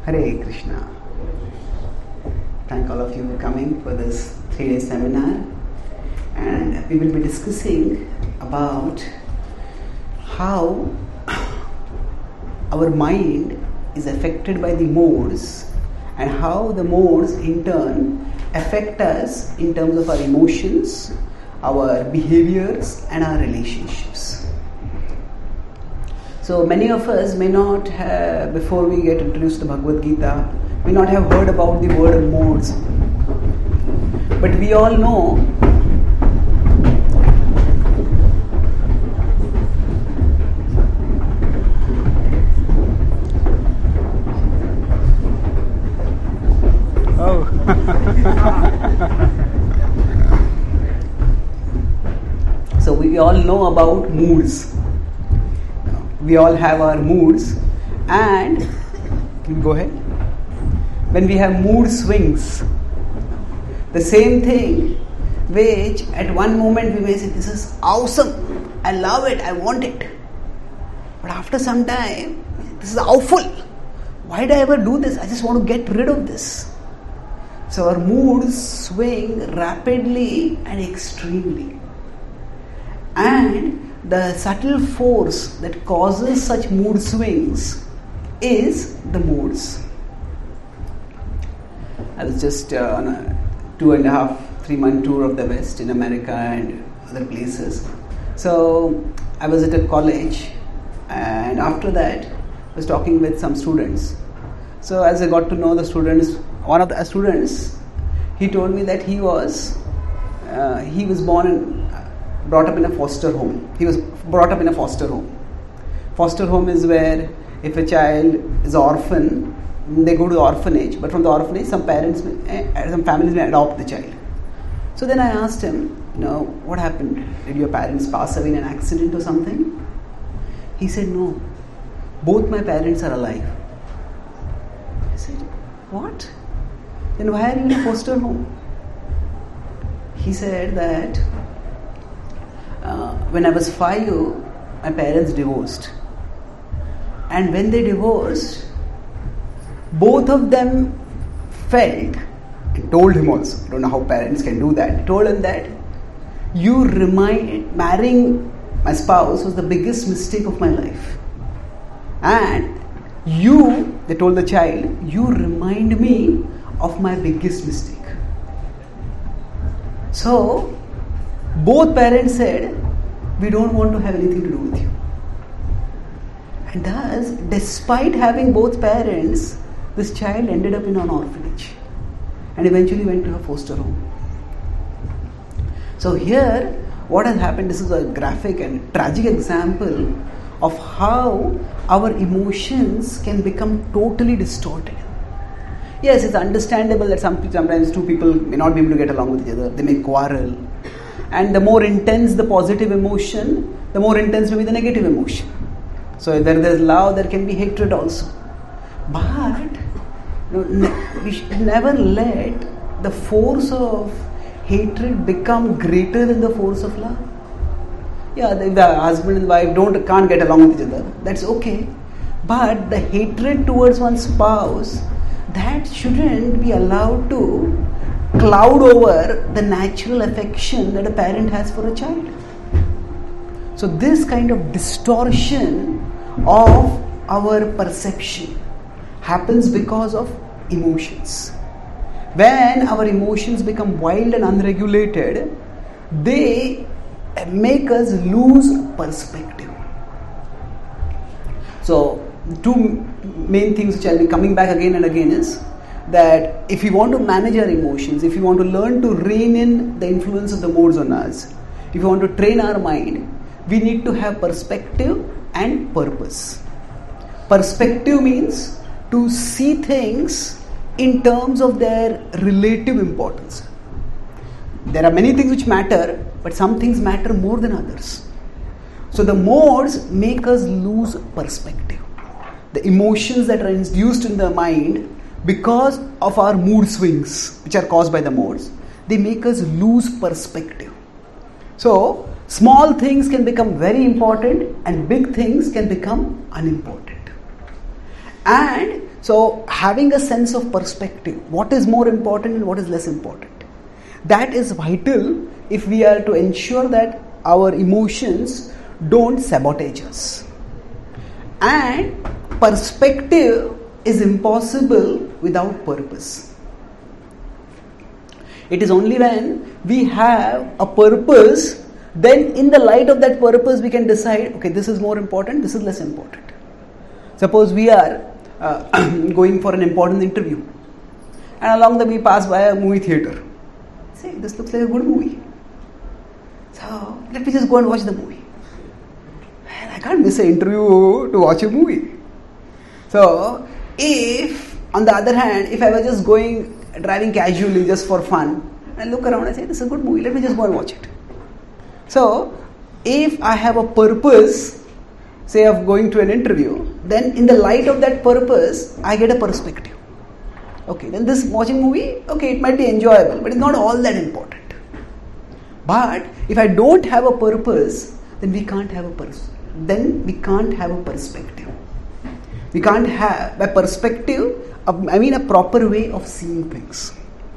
Hare Krishna. Thank all of you for coming for this 3-day seminar, and we will be discussing about how our mind is affected by the modes and how the modes in turn affect us in terms of our emotions, our behaviors and our relationships. So many of us may not have, before we get introduced to Bhagavad Gita, may not have heard about the word modes. But we all know so we all know about moods. We all have our moods, and go ahead. When we have mood swings, the same thing which at one moment we may say, this is awesome, I love it, I want it. But after some time, this is awful. Why did I ever do this? I just want to get rid of this. So our moods swing rapidly and extremely. And the subtle force that causes such mood swings is the modes. I was just on a 2.5-3 month tour of the West in America and other places. So I was at a college, and after that I was talking with some students. So as I got to know the students, one of the students, he told me that he was brought up in a foster home. He was brought up in a foster home. Foster home is where if a child is orphan, they go to the orphanage, but from the orphanage some families may adopt the child. So then I asked him, what happened? Did your parents pass away in an accident or something? He said, no, both my parents are alive. I said, what? Then why are you in a foster home? He said that when I was 5, my parents divorced. And when they divorced, both of them felt, and told him also, I don't know how parents can do that, told him that marrying my spouse was the biggest mistake of my life. And they told the child, you remind me of my biggest mistake. So, both parents said, we don't want to have anything to do with you. And thus, despite having both parents, this child ended up in an orphanage and eventually went to a foster home. So here, what has happened, this is a graphic and tragic example of how our emotions can become totally distorted. Yes, it's understandable that sometimes two people may not be able to get along with each other, they may quarrel. And the more intense the positive emotion, the more intense may be the negative emotion. So if there is love, there can be hatred also. But we should never let the force of hatred become greater than the force of love. Yeah, if the husband and wife can't get along with each other, that's okay. But the hatred towards one's spouse, that shouldn't be allowed to cloud over the natural affection that a parent has for a child. So this kind of distortion of our perception happens because of emotions. When our emotions become wild and unregulated, they make us lose perspective. So two main things which I'll be coming back again and again is that if we want to manage our emotions, if we want to learn to rein in the influence of the modes on us, if we want to train our mind, we need to have perspective and purpose. Perspective means to see things in terms of their relative importance. There are many things which matter, but some things matter more than others. So the modes make us lose perspective. The emotions that are induced in the mind because of our mood swings, which are caused by the modes, they make us lose perspective. So small things can become very important and big things can become unimportant. And So having a sense of perspective, what is more important and what is less important, that is vital if we are to ensure that our emotions don't sabotage us. And perspective is impossible without purpose. It is only when we have a purpose, then in the light of that purpose we can decide, okay, this is more important, this is less important. Suppose we are going for an important interview, and along the way we pass by a movie theatre. Say, this looks like a good movie. So let me just go and watch the movie. And I can't miss an interview to watch a movie. So if, on the other hand, if I was just driving casually just for fun, and look around and say, this is a good movie, let me just go and watch it. So if I have a purpose, say of going to an interview, then in the light of that purpose, I get a perspective. Okay, then this watching movie, okay, it might be enjoyable, but it's not all that important. But if I don't have a purpose, then we can't have a perspective. We can't have a perspective, a proper way of seeing things.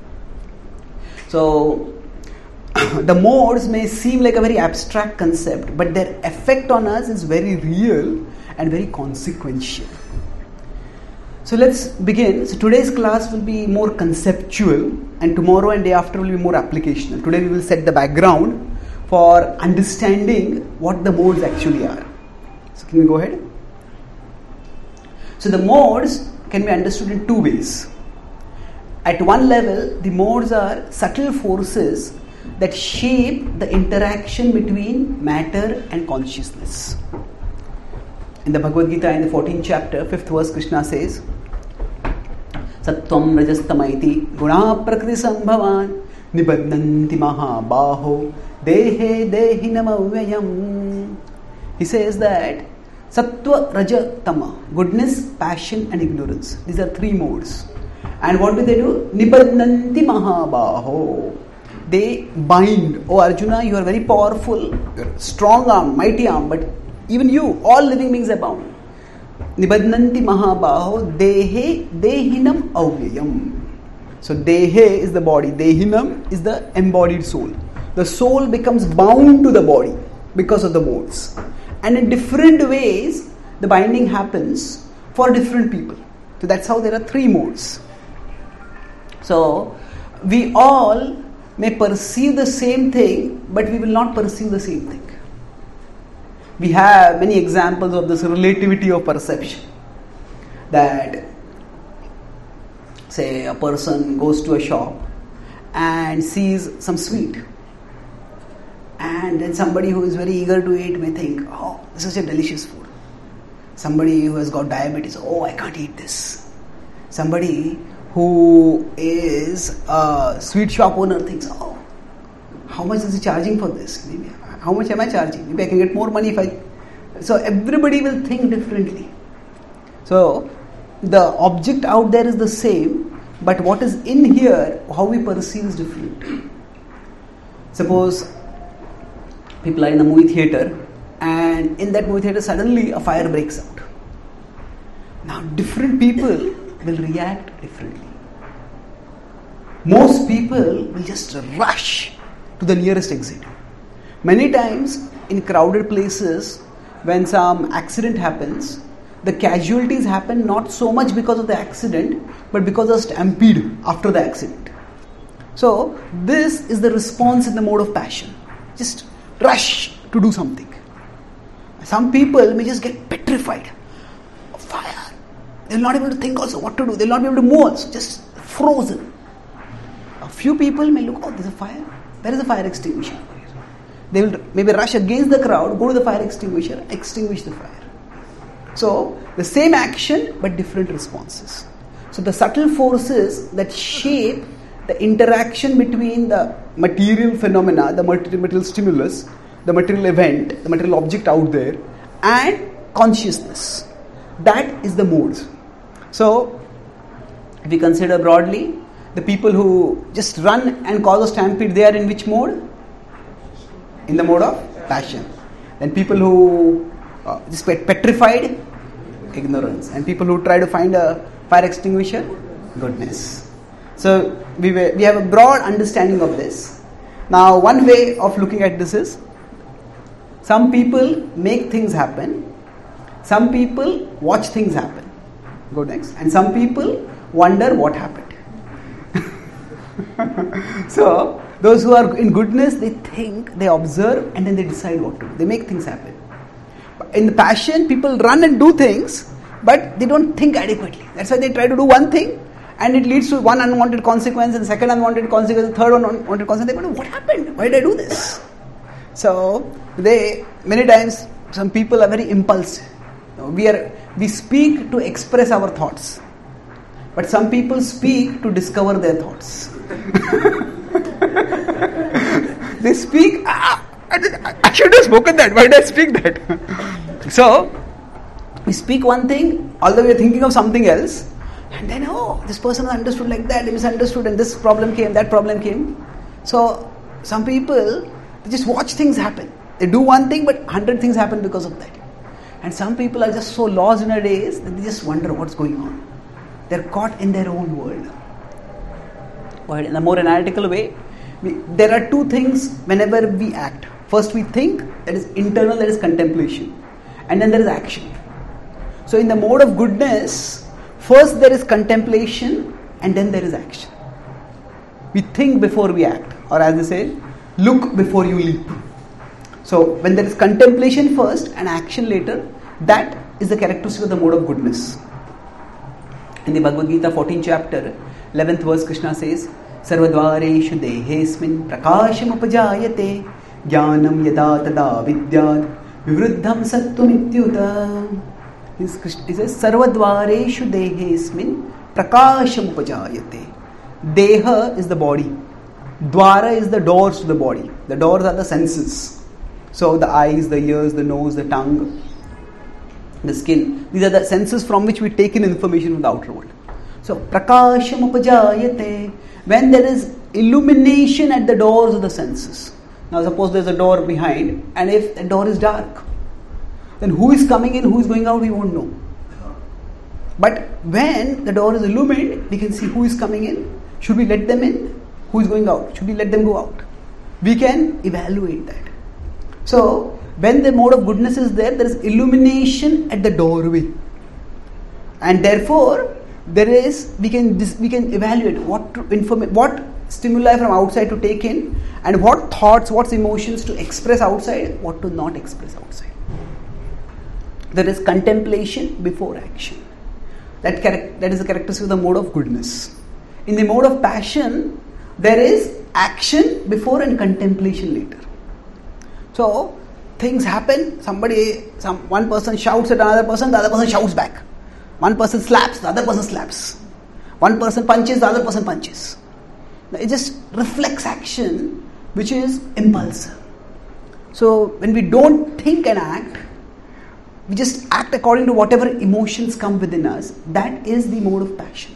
So the modes may seem like a very abstract concept, but their effect on us is very real and very consequential. So let's begin. So today's class will be more conceptual, and tomorrow and day after will be more applicational. Today we will set the background for understanding what the modes actually are. So can we go ahead? So the modes can be understood in two ways. At one level, the modes are subtle forces that shape the interaction between matter and consciousness. In the Bhagavad Gita, in the 14th chapter, 5th verse, Krishna says, Sattvam rajastamaiti guna prakriti sambhavan nibadnanti mahabaho dehe dehinam avyayam. He says that Sattva, Raja, Tama, goodness, passion and ignorance. These are three modes. And what do? Nibadnanti mahabaho. They bind. Oh Arjuna, you are very powerful, strong arm, mighty arm, but even you, all living beings are bound. Nibadnanti mahabaho dehe dehinam avyayam. So dehe is the body, dehinam is the embodied soul. The soul becomes bound to the body because of the modes. And in different ways, the binding happens for different people. So that's how there are three modes. So we all may perceive the same thing, but we will not perceive the same thing. We have many examples of this relativity of perception. That, say, a person goes to a shop and sees some sweet. And then somebody who is very eager to eat may think, oh, this is a delicious food. Somebody who has got diabetes, oh, I can't eat this. Somebody who is a sweet shop owner thinks, oh, how much is he charging for this? Maybe, how much am I charging? Maybe I can get more money if I... So everybody will think differently. So the object out there is the same, but what is in here, how we perceive is different. Suppose people are in a movie theatre, and in that movie theatre suddenly a fire breaks out. Now different people will react differently. Most people will just rush to the nearest exit. Many times in crowded places, when some accident happens, the casualties happen not so much because of the accident, but because of stampede after the accident. So this is the response in the mode of passion. Just rush to do something. Some people may just get petrified. Fire. They will not be able to think also what to do. They will not be able to move also. Just frozen. A few people may look, oh, there's a fire. Where is the fire extinguisher? They will maybe rush against the crowd, go to the fire extinguisher, extinguish the fire. So the same action but different responses. So the subtle forces that shape the interaction between the material phenomena, the material stimulus, the material event, the material object out there, and consciousness. That is the modes. So if we consider broadly, the people who just run and cause a stampede, they are in which mode? In the mode of passion. Then people who just get petrified, Ignorance. And people who try to find a fire extinguisher, goodness. So we have a broad understanding of this. Now, one way of looking at this is, some people make things happen, some people watch things happen. Go next. And some people wonder what happened. So, those who are in goodness, they think, they observe, and then they decide what to do. They make things happen. In the passion, people run and do things, but they don't think adequately. That's why they try to do one thing, and it leads to one unwanted consequence, and second unwanted consequence, and third unwanted consequence. They go, what happened? Why did I do this? So, many times, some people are very impulsive. We speak to express our thoughts, but some people speak to discover their thoughts. They speak, I should have spoken that, why did I speak that? So, we speak one thing, although we are thinking of something else, and then, this person understood like that, they misunderstood, and this problem came, that problem came. So, some people, they just watch things happen. They do one thing, but 100 things happen because of that. And some people are just so lost in a daze that they just wonder what's going on. They're caught in their own world. But in a more analytical way, there are two things whenever we act. First we think, that is internal, that is contemplation. And then there is action. So in the mode of goodness, first there is contemplation and then there is action. We think before we act. Or as they say, look before you leap. So when there is contemplation first and action later, that is the characteristic of the mode of goodness. In the Bhagavad Gita 14th chapter, 11th verse, Krishna says, Sarvadvareshu dehesmin prakasham upajayate jnanam yada tada vidyat vivruddham sattvam ityuta. He says, Sarvadvareshu dehesmin prakasham upajayate. Deha is the body. Dwara is the doors to the body. The doors are the senses. So the eyes, the ears, the nose, the tongue, the skin. These are the senses from which we take in information from the outer world. So, prakasham upajayate, when there is illumination at the doors of the senses. Now suppose there is a door behind, and if the door is dark, then who is coming in, who is going out, we won't know. But when the door is illumined, we can see who is coming in. Should we let them in? Who is going out? Should we let them go out? We can evaluate that. So, when the mode of goodness is there is illumination at the doorway. And therefore, we can evaluate what stimuli from outside to take in, and what thoughts, what emotions to express outside, what to not express outside. There is contemplation before action. That is the characteristic of the mode of goodness. In the mode of passion, there is action before and contemplation later. So, things happen, one person shouts at another person, the other person shouts back. One person slaps, the other person slaps. One person punches, the other person punches. It just reflects action which is impulsive. So, when we don't think and act, we just act according to whatever emotions come within us. That is the mode of passion.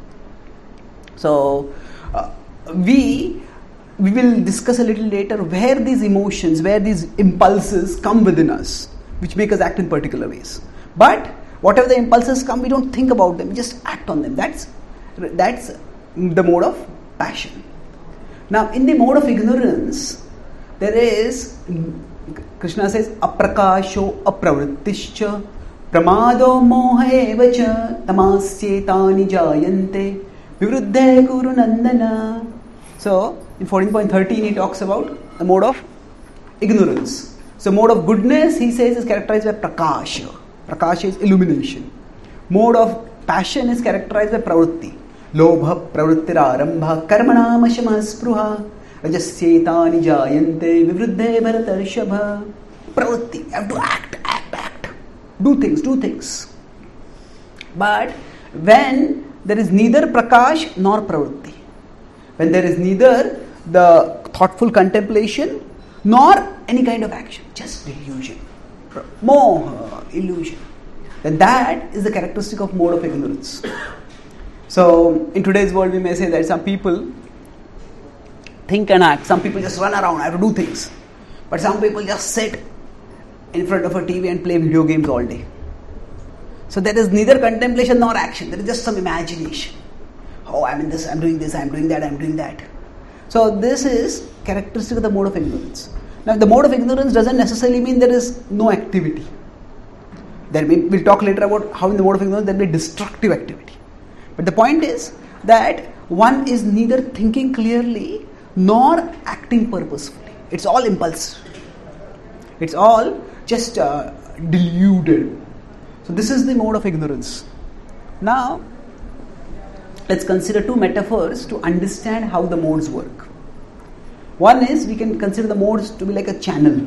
So, we will discuss a little later where these emotions, where these impulses come within us, which make us act in particular ways. But whatever the impulses come, we don't think about them, we just act on them. That's the mode of passion. Now, in the mode of ignorance, there is, Krishna says, aprakasho apravrittischa pramado moha evacha tamasyetani jayante vivruddhe kuru nandana. So, in 14.13 he talks about the mode of ignorance. So, mode of goodness, he says, is characterized by prakasha. Prakasha is illumination. Mode of passion is characterized by pravritti. Lobha pravrittira arambha karmanam ashama spruha rajasyetani jayante vivruddhe bharatarshabha. Pravritti, you have to act. Do things. But when there is neither prakash nor pravritti, when there is neither the thoughtful contemplation nor any kind of action, just illusion, moha, illusion, then that is the characteristic of mode of ignorance. So, in today's world, we may say that some people think and act. Some people just run around, have to do things. But some people just sit in front of a TV and play video games all day. So there is neither contemplation nor action. There is just some imagination. Oh, I'm in this, I'm doing this, I'm doing that, I'm doing that. So this is characteristic of the mode of ignorance. Now the mode of ignorance doesn't necessarily mean there is no activity. We'll talk later about how in the mode of ignorance there will be destructive activity. But the point is that one is neither thinking clearly nor acting purposefully. It's all impulse. It's all just deluded. So this is the mode of ignorance. Now, let's consider two metaphors to understand how the modes work. One is, we can consider the modes to be like a channel.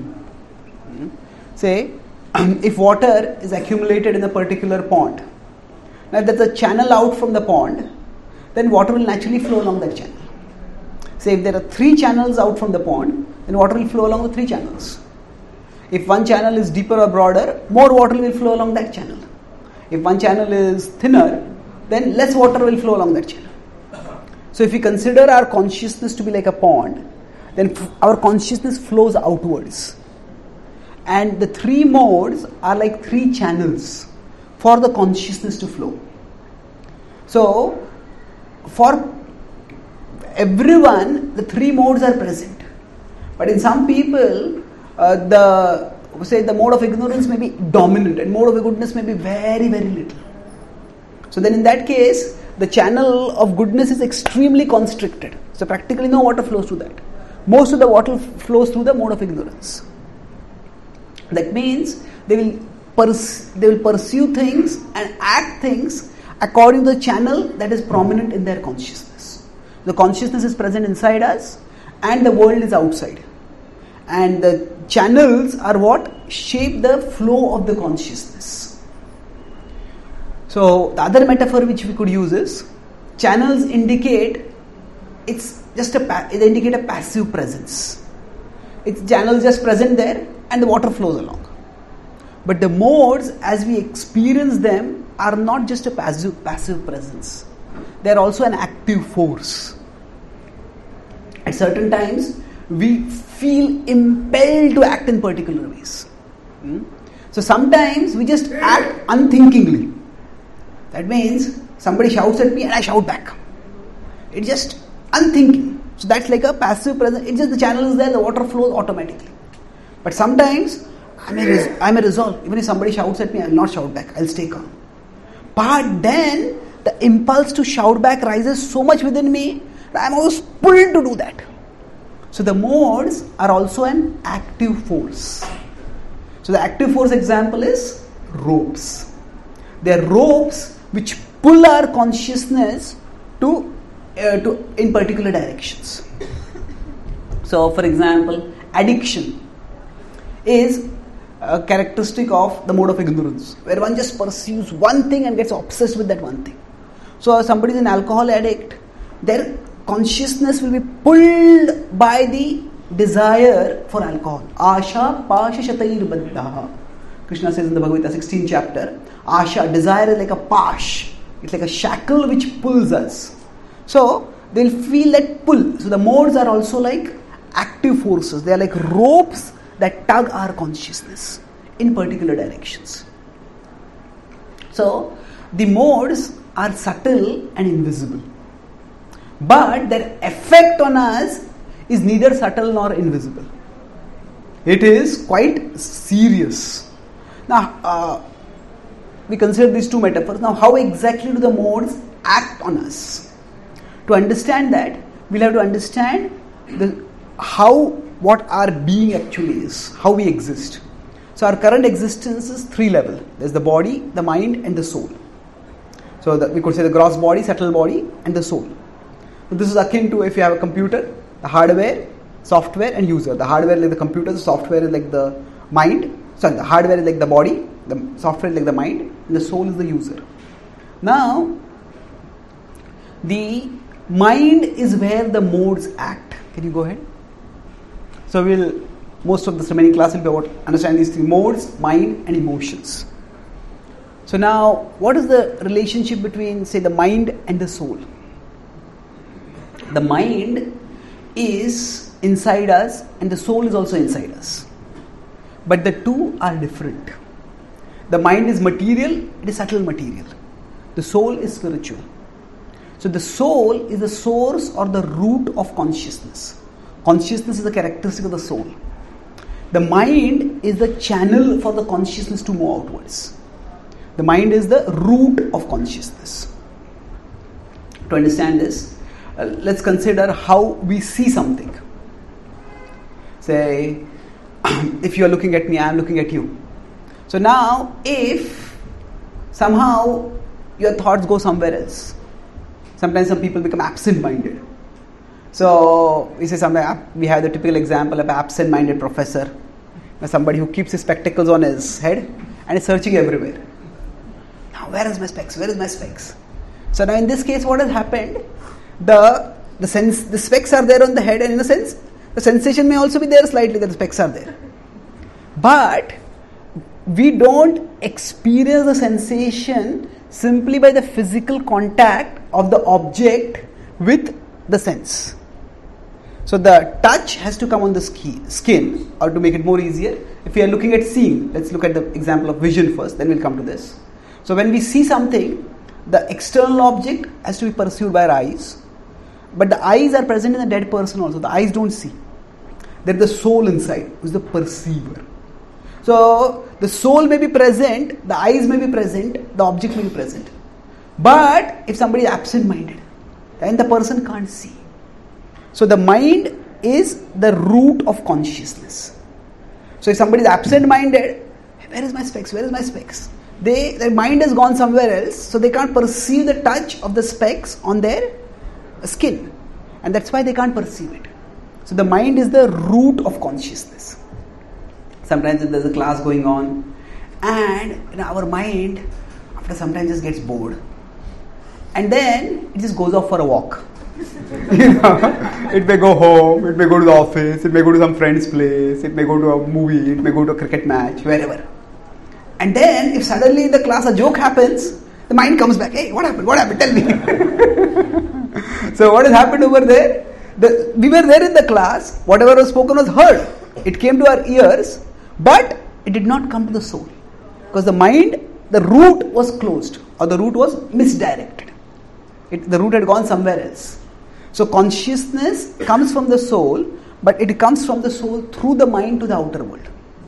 Say, if water is accumulated in a particular pond, now if there's a channel out from the pond, then water will naturally flow along that channel. Say if there are 3 channels out from the pond, then water will flow along the 3 channels. If one channel is deeper or broader, more water will flow along that channel. If one channel is thinner, then less water will flow along that channel. So if we consider our consciousness to be like a pond, then our consciousness flows outwards. And the 3 modes are like 3 channels for the consciousness to flow. So, for everyone, the 3 modes are present. But in some people, the mode of ignorance may be dominant and mode of goodness may be very, very little. So then in that case, the channel of goodness is extremely constricted. So practically no water flows through that. Most of the water flows through the mode of ignorance. That means they will pursue things and act things according to the channel that is prominent in their consciousness. The consciousness is present inside us and the world is outside. And the channels are what shape the flow of the consciousness. So the other metaphor which we could use is, channels indicate they indicate a passive presence. It's channels just present there and the water flows along. But the modes, as we experience them, are not just a passive presence. They are also an active force. At certain times, we feel impelled to act in particular ways. So sometimes we just act unthinkingly. That means somebody shouts at me and I shout back. It's just unthinking. So that's like a passive presence. It's just the channel is there, the water flows automatically. But sometimes I may resolve. Even if somebody shouts at me, I will not shout back. I will stay calm. But then the impulse to shout back rises so much within me that I am always pulled to do that. So the modes are also an active force. So the active force example is ropes. They are ropes which pull our consciousness in particular directions. So for example, addiction is a characteristic of the mode of ignorance, where one just pursues one thing and gets obsessed with that one thing. So if somebody is an alcohol addict, their consciousness will be pulled by the desire for alcohol. Asha pasha shatair baddha. Krishna says in the Bhagavad Gita 16th chapter, Asha, desire is like a pash. It's like a shackle which pulls us. So they'll feel that pull. So the modes are also like active forces. They are like ropes that tug our consciousness in particular directions. So the modes are subtle and invisible, but their effect on us is neither subtle nor invisible. It is quite serious. Now we consider these two metaphors. Now how exactly do the modes act on us? To understand that, we'll have to understand what our being actually is, how we exist. So our current existence is 3 levels. There's the body, the mind and the soul. So we could say the gross body, subtle body and the soul. So this is akin to if you have a computer, the hardware, software and user. The hardware is like the computer, the software is like the mind. Sorry, the hardware is like the body, the software is like the mind and the soul is the user. Now, the mind is where the modes act. Can you go ahead? So most of this remaining class will be about understanding these 3 modes, mind and emotions. So now, what is the relationship between, say, the mind and the soul? The mind is inside us and the soul is also inside us. But the two are different. The mind is material, it is subtle material. The soul is spiritual. So the soul is the source or the root of consciousness. Consciousness is a characteristic of the soul. The mind is the channel for the consciousness to move outwards. The mind is the root of consciousness. To understand this, let's consider how we see something. Say, if you are looking at me, I am looking at you. So now, if somehow your thoughts go somewhere else, sometimes some people become absent-minded. So we say we have the typical example of an absent-minded professor, somebody who keeps his spectacles on his head and is searching everywhere. Now, where is my specs? Where is my specs? So now, in this case, what has happened? The specs are there on the head, and in a sense, the sensation may also be there slightly that the specs are there. But we don't experience the sensation simply by the physical contact of the object with the sense. So the touch has to come on the skin, or to make it more easier, if we are looking at seeing, let's look at the example of vision first, then we'll come to this. So when we see something, the external object has to be perceived by our eyes, but the eyes are present in the dead person also. The eyes don't see. There is the soul inside, who is the perceiver. So the soul may be present, the eyes may be present, the object may be present. But if somebody is absent-minded, then the person can't see. So the mind is the root of consciousness. So if somebody is absent-minded, where is my specs? Where is my specs? Their mind has gone somewhere else, so they can't perceive the touch of the specs on their skin. And that's why they can't perceive it. So the mind is the root of consciousness. Sometimes if there's a class going on, and our mind, after some time, just gets bored. And then it just goes off for a walk. It may go home, it may go to the office, it may go to some friend's place, it may go to a movie, it may go to a cricket match, wherever. And then, if suddenly in the class a joke happens, the mind comes back. Hey, what happened? What happened? Tell me. So what has happened over there? We were there in the class. Whatever was spoken was heard. It came to our ears, but it did not come to the soul. Because the mind, the root was closed, or the root was misdirected. The root had gone somewhere else. So consciousness comes from the soul, but it comes from the soul through the mind to the outer world.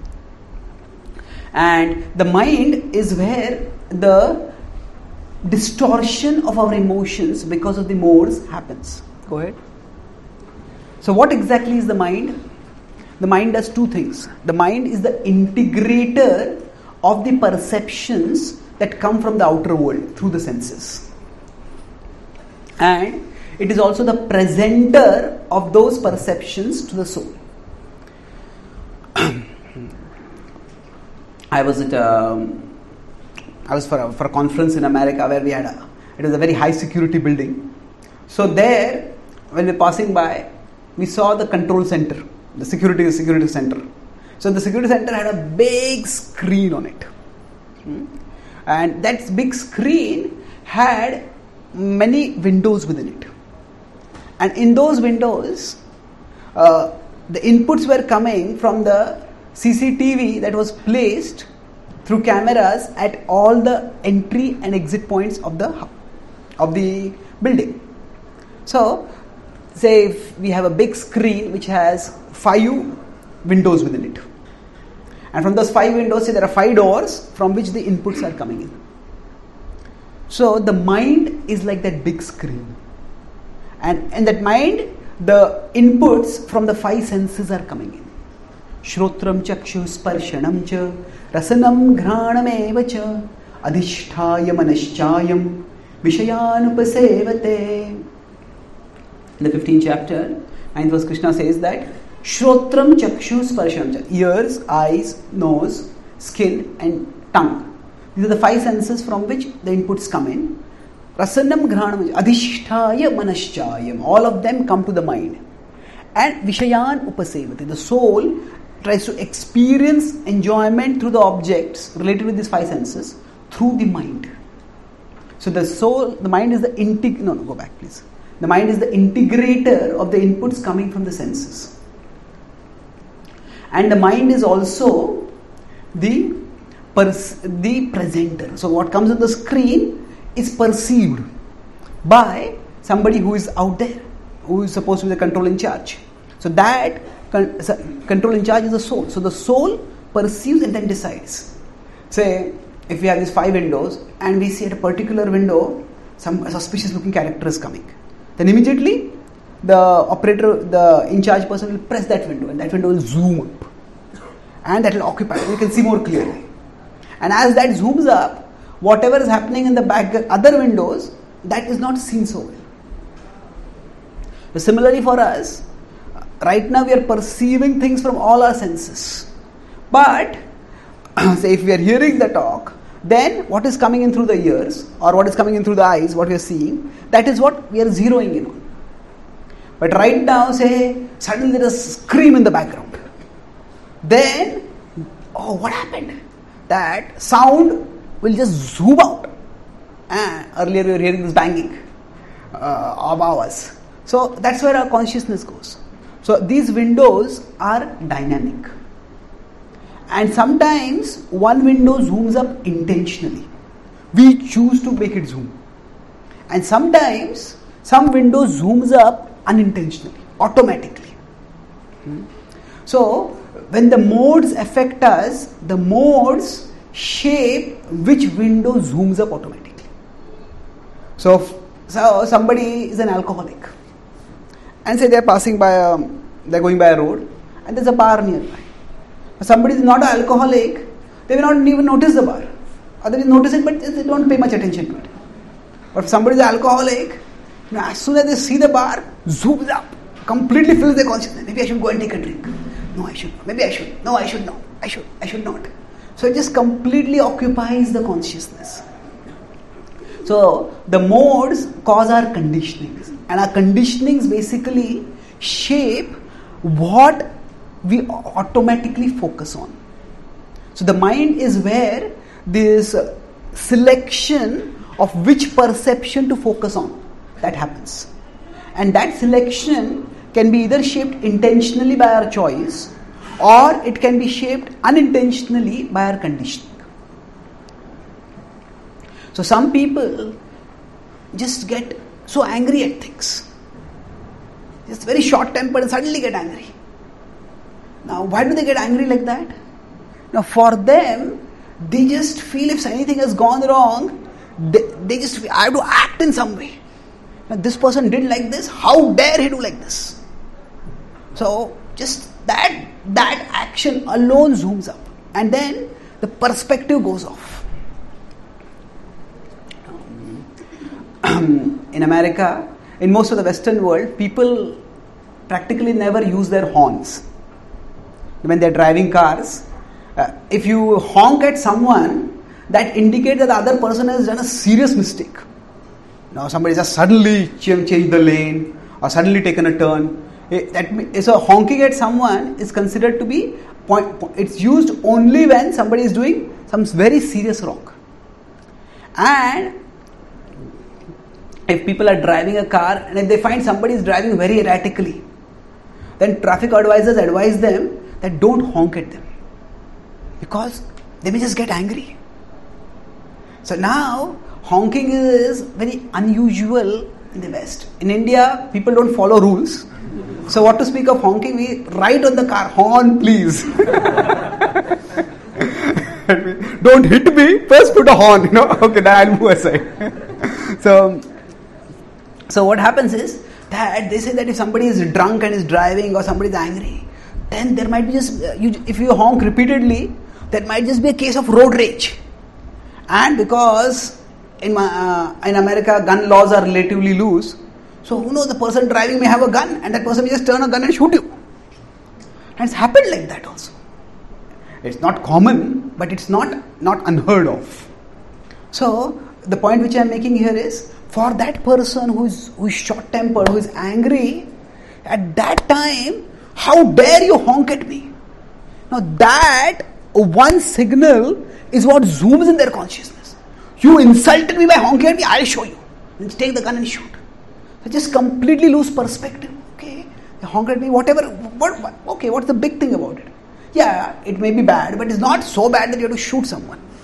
And the mind is where the distortion of our emotions because of the modes happens. Go ahead. So what exactly is the mind? The mind does two things. The mind is the integrator of the perceptions that come from the outer world through the senses. And it is also the presenter of those perceptions to the soul. I was for a conference in America where it was a very high security building. So there, when we were passing by, we saw the control center, the security center. So the security center had a big screen on it. And that big screen had many windows within it. And in those windows, the inputs were coming from the CCTV that was placed through cameras at all the entry and exit points of the building. So, say if we have a big screen which has 5 windows within it. And from those 5 windows, say there are 5 doors from which the inputs are coming in. So, the mind is like that big screen. And in that mind, the inputs from the 5 senses are coming in. Shrotram chakshu sparshanam cha rasanam ghranam eva cha adhisthaya manaschayam vishayanupasevate. In the 15th chapter, 9th verse, Krishna says that Shrotram chakshu sparshanam cha, ears, eyes, nose, skin and tongue. These are the 5 senses from which the inputs come in. Rasanam ghranam adhisthaya manaschayam. All of them come to the mind. And vishayan upasevate. The soul tries to experience enjoyment through the objects related with these 5 senses through the mind. So the mind is the go back please. The mind is the integrator of the inputs coming from the senses. And the mind is also the the presenter. So what comes on the screen is perceived by somebody who is out there, who is supposed to be the control in charge. So that control in charge is the soul. So the soul perceives and then decides. Say, if we have these 5 windows and we see at a particular window some suspicious looking character is coming, then immediately the operator, the in charge person will press that window and that window will zoom up and that will occupy. You can see more clearly. And as that zooms up, whatever is happening in the back other windows, that is not seen so well. So similarly for us, right now we are perceiving things from all our senses. But say if we are hearing the talk, then what is coming in through the ears or what is coming in through the eyes, what we are seeing, that is what we are zeroing in on. But right now, say suddenly there is a scream in the background. Then, oh, what happened? That sound will just zoom out. And earlier we were hearing this banging of ours. So that's where our consciousness goes. So these windows are dynamic. And sometimes one window zooms up intentionally. We choose to make it zoom. And sometimes some window zooms up unintentionally, automatically. So when the modes affect us, the modes shape which window zooms up automatically. So somebody is an alcoholic and say they are passing by they are going by a road and there is a bar nearby. If somebody is not an alcoholic, they will not even notice the bar. Others notice it, but they don't pay much attention to it. But if somebody is an alcoholic, as soon as they see the bar, zooms up, completely fills their consciousness. Maybe I should go and take a drink. No, I should not. Maybe I should. No, I should not. I should not. So it just completely occupies the consciousness. So the modes cause our conditionings. And our conditionings basically shape what we automatically focus on. So the mind is where this selection of which perception to focus on, that happens. And that selection can be either shaped intentionally by our choice or it can be shaped unintentionally by our conditioning. So some people just get so angry at things. Just very short-tempered and suddenly get angry. Now, why do they get angry like that? Now, for them, they just feel if anything has gone wrong, they just feel, I have to act in some way. Now, this person did like this, how dare he do like this? So, just that action alone zooms up. And then, the perspective goes off. In America, in most of the Western world, people practically never use their horns. When they are driving cars, if you honk at someone, that indicates that the other person has done a serious mistake. Now somebody just suddenly changed the lane or suddenly taken a turn. So honking at someone is considered to be it's used only when somebody is doing some very serious wrong. And if people are driving a car and if they find somebody is driving very erratically, then traffic advisors advise them that don't honk at them because they may just get angry. So now honking is very unusual in the West. In India, people don't follow rules. So what to speak of honking, we write on the car, horn please. Don't hit me, first put a horn, okay, then I'll move aside. So what happens is that they say that if somebody is drunk and is driving or somebody is angry, then there might be just, if you honk repeatedly, there might just be a case of road rage. And because in America gun laws are relatively loose, so who knows, the person driving may have a gun and that person may just turn a gun and shoot you. And it's happened like that also. It's not common, but it's not unheard of. So the point which I am making here is, for that person who is short-tempered, who is angry, at that time, how dare you honk at me? Now that one signal is what zooms in their consciousness. You insulted me by honking at me, I'll show you. And take the gun and shoot. So just completely lose perspective. Okay, you honk at me, whatever. Okay, what's the big thing about it? Yeah, it may be bad, but it's not so bad that you have to shoot someone.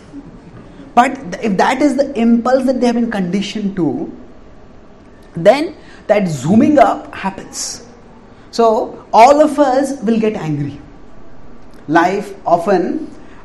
But if that is the impulse that they have been conditioned to, then that zooming up happens. So all of us will get angry. Life often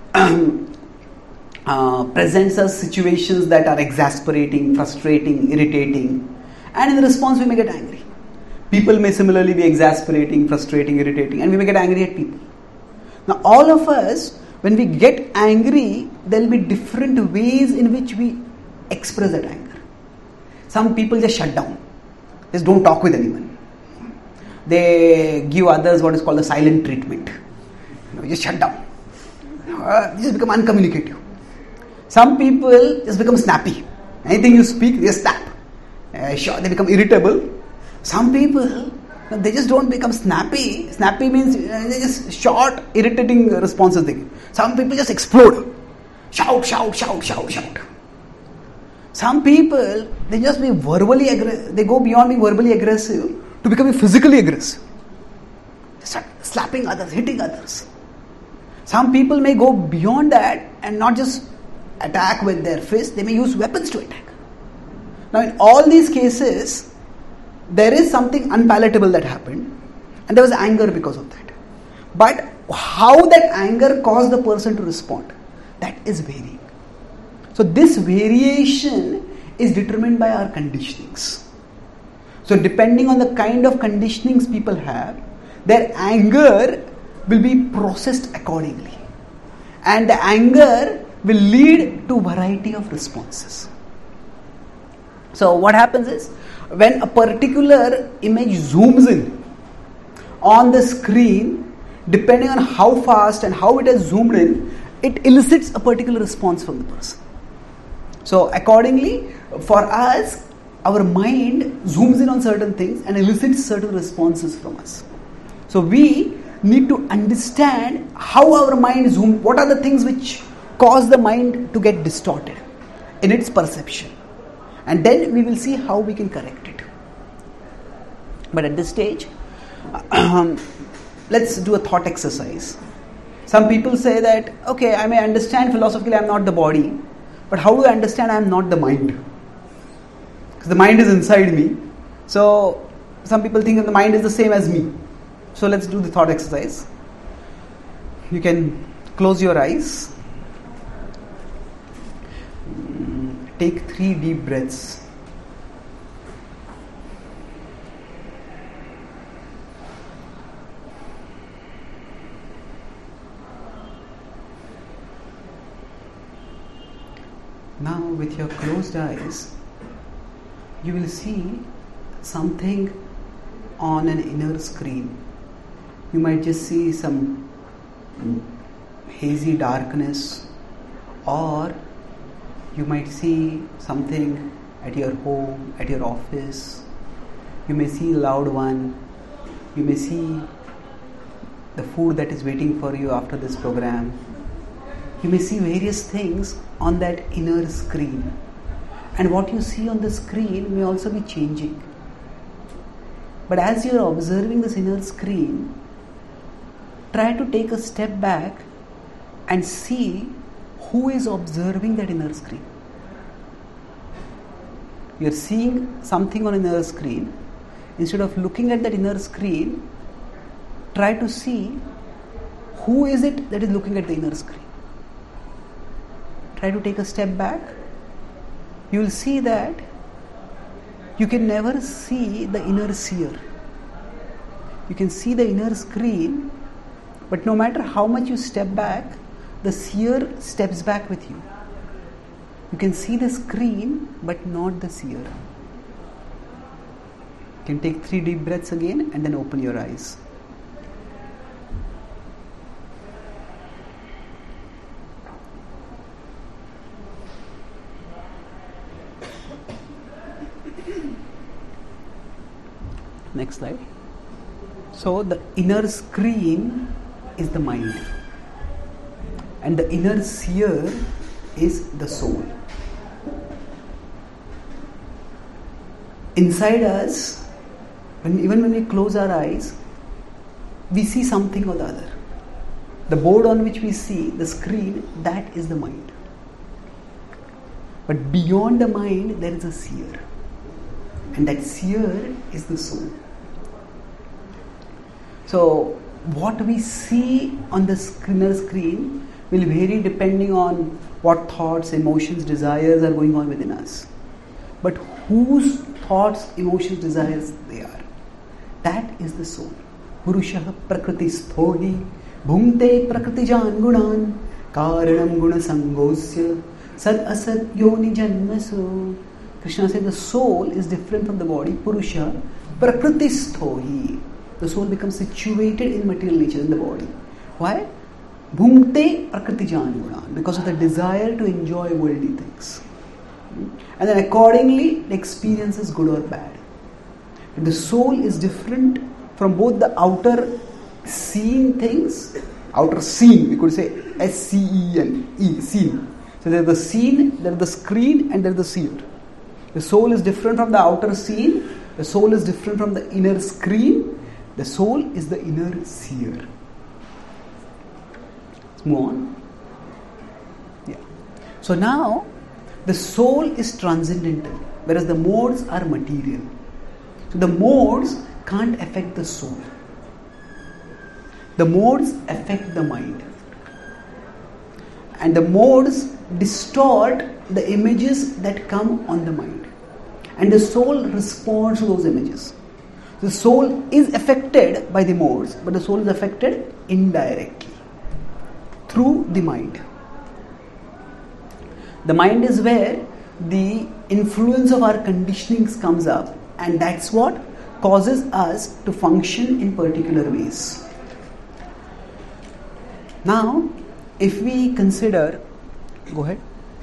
presents us situations that are exasperating, frustrating, irritating, and in response we may get angry. People may similarly be exasperating, frustrating, irritating, and we may get angry at people. Now all of us, when we get angry, there will be different ways in which we express that anger. Some people just shut down. Just don't talk with anyone. They give others what is called the silent treatment. Just shut down. Just become uncommunicative. Some people just become snappy. Anything you speak, they snap. Sure, they become irritable. Some people, they just don't become snappy. Snappy means they just short, irritating responses they give. Some people just explode. Shout. Some people, they just be verbally aggressive. They go beyond being verbally aggressive to becoming physically aggressive. They start slapping others, hitting others. Some people may go beyond that and not just attack with their fists. They may use weapons to attack. Now in all these cases, there is something unpalatable that happened, and there was anger because of that. But how that anger caused the person to respond, that is varying. So this variation is determined by our conditionings. So depending on the kind of conditionings people have, their anger will be processed accordingly. And the anger will lead to variety of responses. So what happens is, when a particular image zooms in on the screen, depending on how fast and how it has zoomed in, it elicits a particular response from the person. So accordingly, for us, our mind zooms in on certain things and elicits certain responses from us. So we need to understand how our mind zooms, what are the things which cause the mind to get distorted in its perception. And then we will see how we can correct it. But at this stage, let's do a thought exercise. Some people say that, okay, I may understand philosophically I am not the body, but how do I understand I am not the mind? Because the mind is inside me. So some people think that the mind is the same as me. So let's do the thought exercise. You can close your eyes. Take 3 deep breaths. Now with your closed eyes, you will see something on an inner screen. You might just see some hazy darkness, or you might see something at your home, at your office. You may see a loved one. You may see the food that is waiting for you after this program. You may see various things on that inner screen. And what you see on the screen may also be changing. But as you are observing this inner screen, try to take a step back and see who is observing that inner screen. You are seeing something on an inner screen. Instead of looking at that inner screen, try to see who is it that is looking at the inner screen. Try to take a step back. You will see that you can never see the inner seer. You can see the inner screen, but no matter how much you step back, the seer steps back with you. You can see the screen, but not the seer. You can take 3 deep breaths again and then open your eyes. Next slide. So the inner screen is the mind, and the inner seer is the soul. Inside us, even when we close our eyes, we see something or the other. The board on which we see, the screen, that is the mind. But beyond the mind, there is a seer. And that seer is the soul. So, what we see on the screen will vary depending on what thoughts, emotions, desires are going on within us. But whose thoughts, emotions, desires they are, that is the soul. Purushah prakristho hi bhungte prakritijan gunan karanam guna sangosya sad asad yoni janmaso. Krishna said the soul is different from the body. Purusha prakristho hi. The soul becomes situated in material nature, in the body. Why? Bhungte prakritijan gunan, because of the desire to enjoy worldly things. And then accordingly, the experience is good or bad. The soul is different from both the outer seen things, outer seen, we could say S-C-E-N-E, seen. So there is the seen, there is the screen, and there is the seer. The soul is different from the outer seen, the soul is different from the inner screen, the soul is the inner seer. Let's move on. Yeah. So now, the soul is transcendental, whereas the modes are material. So the modes can't affect the soul. The modes affect the mind. And the modes distort the images that come on the mind. And the soul responds to those images. The soul is affected by the modes, but the soul is affected indirectly through the mind. The mind is where the influence of our conditionings comes up, and that's what causes us to function in particular ways. Now, if we consider, go ahead.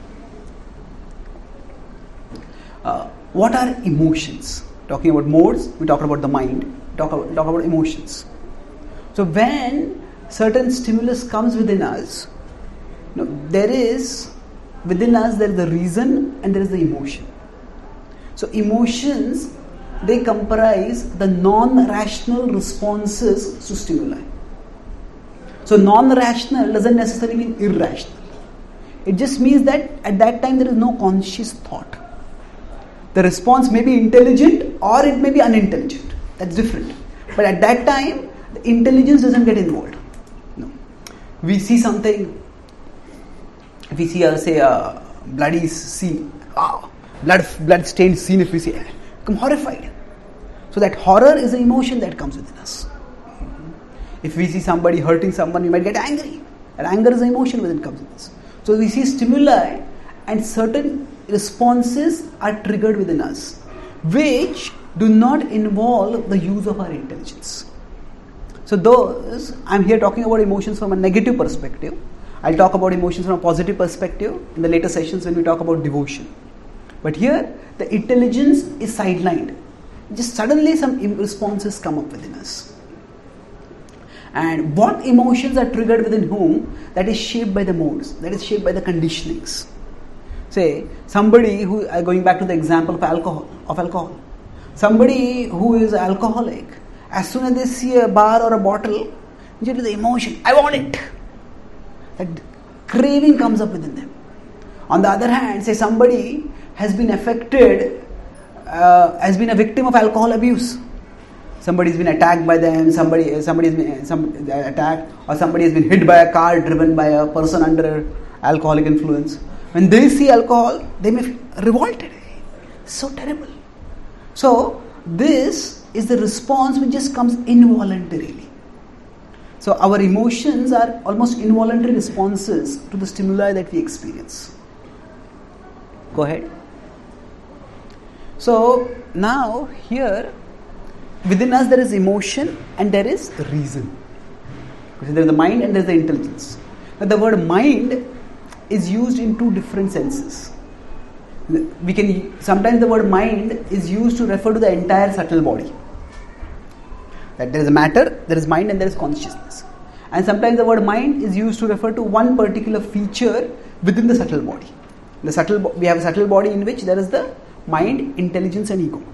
What are emotions? Talking about modes, we talk about the mind, talk about emotions. So when certain stimulus comes within us, there is within us there is the reason and there is the emotion. So emotions, they comprise the non-rational responses to stimuli. So non-rational doesn't necessarily mean irrational. It just means that at that time there is no conscious thought. The response may be intelligent or it may be unintelligent. That's different. But at that time, the intelligence doesn't get involved. No. We see something, if we see a bloody scene, blood stained scene, if we see, become horrified. So that horror is an emotion that comes within us. If we see somebody hurting someone, we might get angry. And anger is an emotion within comes with us. So we see stimuli and certain responses are triggered within us, which do not involve the use of our intelligence. So those, I'm here talking about emotions from a negative perspective. I'll talk about emotions from a positive perspective in the later sessions when we talk about devotion. But here, the intelligence is sidelined. Just suddenly some responses come up within us. And what emotions are triggered within whom? That is shaped by the modes, that is shaped by the conditionings. Say, somebody who, going back to the example of alcohol. Somebody who is alcoholic, as soon as they see a bar or a bottle, due to the emotion, I want it. That craving comes up within them. On the other hand, say somebody has been affected, has been a victim of alcohol abuse. Somebody has been attacked by them, somebody has been attacked, or somebody has been hit by a car driven by a person under alcoholic influence. When they see alcohol, they may feel revolted. So terrible. So, this is the response which just comes involuntarily. So, our emotions are almost involuntary responses to the stimuli that we experience. Go ahead. So, now here, within us there is emotion and there is reason. There is the mind and there is the intelligence. Now, the word mind is used in two different senses. Sometimes the word mind is used to refer to the entire subtle body. That there is a matter, there is mind and there is consciousness. And sometimes the word mind is used to refer to one particular feature within the subtle body. We have a subtle body in which there is the mind, intelligence and ego.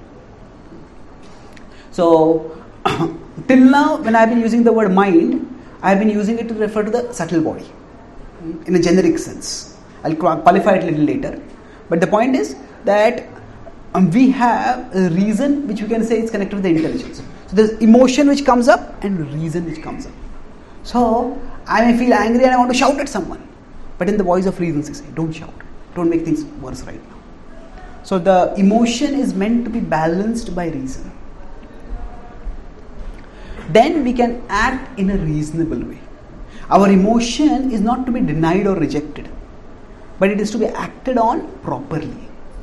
So, till now when I have been using the word mind, I have been using it to refer to the subtle body in a generic sense. I'll qualify it a little later. But the point is that we have a reason which we can say is connected with the intelligence. So there's emotion which comes up and reason which comes up. So I may feel angry and I want to shout at someone. But in the voice of reason, they say, don't shout. Don't make things worse right now. So the emotion is meant to be balanced by reason. Then we can act in a reasonable way. Our emotion is not to be denied or rejected, but it is to be acted on properly.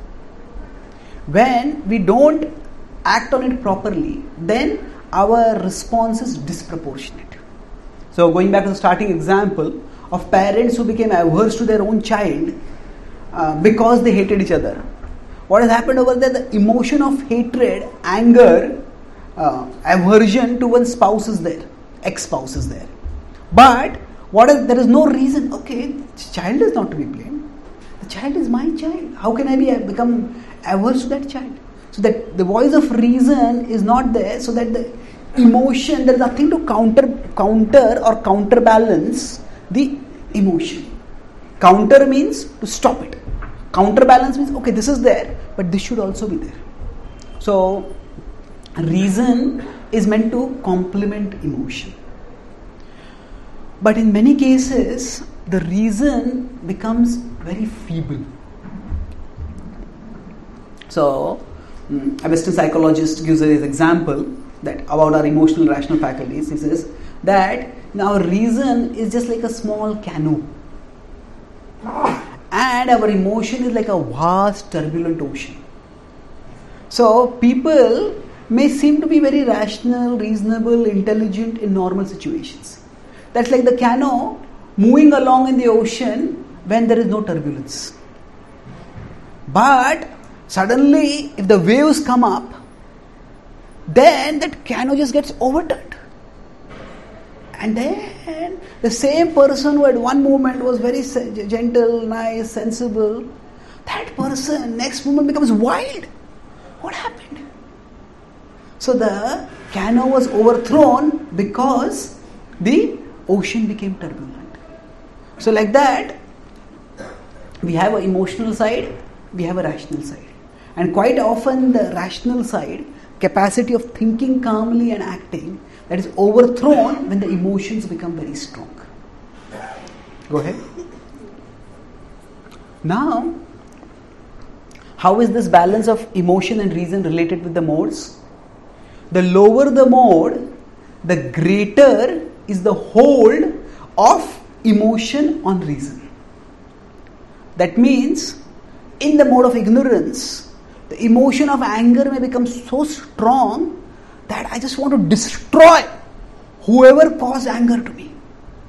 When we don't act on it properly, then our response is disproportionate. So going back to the starting example of parents who became averse to their own child because they hated each other. What has happened over there? The emotion of hatred, anger, aversion to one's spouse is there, ex-spouse is there. But there is no reason. Okay, the child is not to be blamed. The child is my child. How can I become averse to that child? So that the voice of reason is not there, so that the emotion, there is nothing to counter or counterbalance the emotion. Counter means to stop it. Counterbalance means, okay, this is there, but this should also be there. So reason is meant to complement emotion. But in many cases, the reason becomes very feeble. So, a Western psychologist gives us this example that about our emotional rational faculties. He says that our reason is just like a small canoe, and our emotion is like a vast turbulent ocean. So, people may seem to be very rational, reasonable, intelligent in normal situations. That's like the canoe moving along in the ocean when there is no turbulence. But suddenly, if the waves come up, then that canoe just gets overturned. And then the same person who at one moment was very gentle, nice, sensible, that person next moment becomes wild. What happened? So the canoe was overthrown because the ocean became turbulent. So like that, we have an emotional side, we have a rational side. And quite often the rational side, capacity of thinking calmly and acting, that is overthrown when the emotions become very strong. Go ahead. Now, how is this balance of emotion and reason related with the modes? The lower the mode, the greater is the hold of emotion on reason. That means, in the mode of ignorance, the emotion of anger may become so strong that I just want to destroy whoever caused anger to me.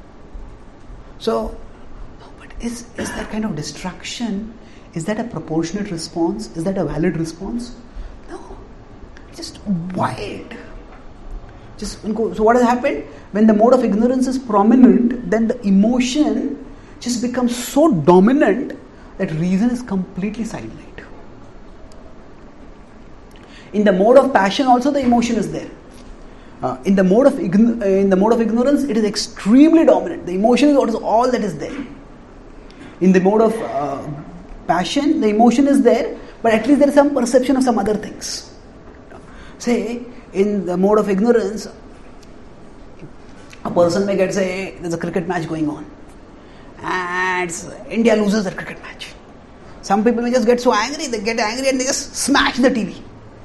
So, but is that kind of destruction, is that a proportionate response? Is that a valid response? No. Just wild. So what has happened? When the mode of ignorance is prominent, then the emotion just becomes so dominant that reason is completely sidelined. In the mode of passion also the emotion is there. In the mode of ignorance it is extremely dominant. The emotion is all that is there. In the mode of passion the emotion is there, but at least there is some perception of some other things. Say in the mode of ignorance, a person may get, say, there's a cricket match going on and India loses the cricket match. Some people may just get so angry, they get angry and they just smash the TV.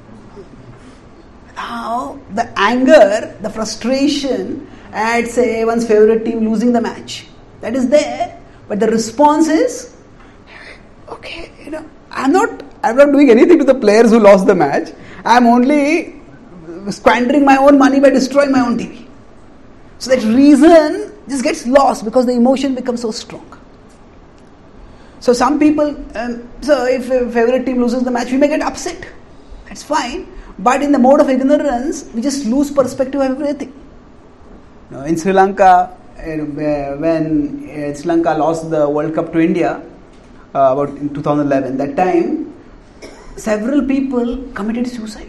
Now, the anger, the frustration at, say, one's favorite team losing the match, that is there, but the response is, okay, I'm not doing anything to the players who lost the match. I'm only squandering my own money by destroying my own TV. So that reason just gets lost because the emotion becomes so strong. So some people, so if a favorite team loses the match, we may get upset. That's fine. But in the mode of ignorance, we just lose perspective of everything. In Sri Lanka, when Sri Lanka lost the World Cup to India, about in 2011, that time, several people committed suicide.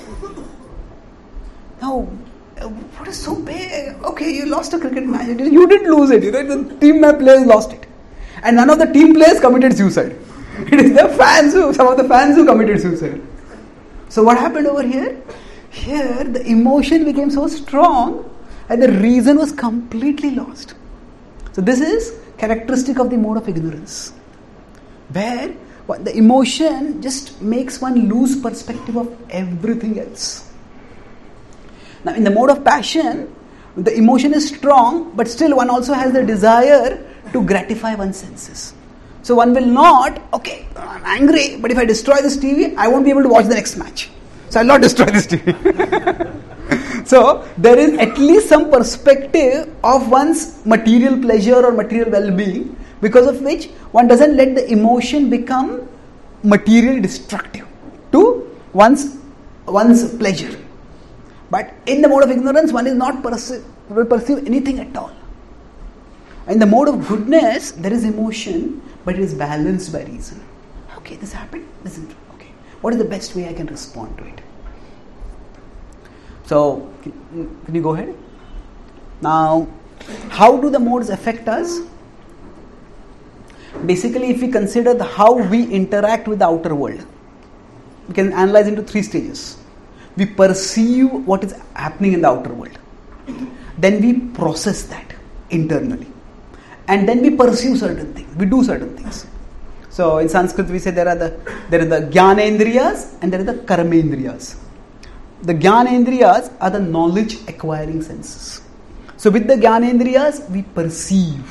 Now, what is so big? Okay, you lost a cricket match. You didn't lose it. The team players lost it. And none of the team players committed suicide. It is some of the fans who committed suicide. So what happened over here? Here the emotion became so strong and the reason was completely lost. So this is characteristic of the mode of ignorance, where the emotion just makes one lose perspective of everything else. Now in the mode of passion, the emotion is strong, but still one also has the desire to gratify one's senses. So one will not, okay, I'm angry, but if I destroy this TV, I won't be able to watch the next match. So I'll not destroy this TV. So there is at least some perspective of one's material pleasure or material well-being, because of which one doesn't let the emotion become materially destructive to one's pleasure. But in the mode of ignorance, one is not will perceive anything at all. In the mode of goodness, there is emotion, but it is balanced by reason. Okay, this happened. This is okay. What is the best way I can respond to it? So, can you go ahead? Now, how do the modes affect us? Basically, if we consider how we interact with the outer world, we can analyze into 3 stages. We perceive what is happening in the outer world. Then we process that internally. And then we pursue certain things. We do certain things. So in Sanskrit we say there are the Jnanendriyas and there are the Karmendriyas. The Jnanendriyas are the knowledge acquiring senses. So with the Jnanendriyas we perceive.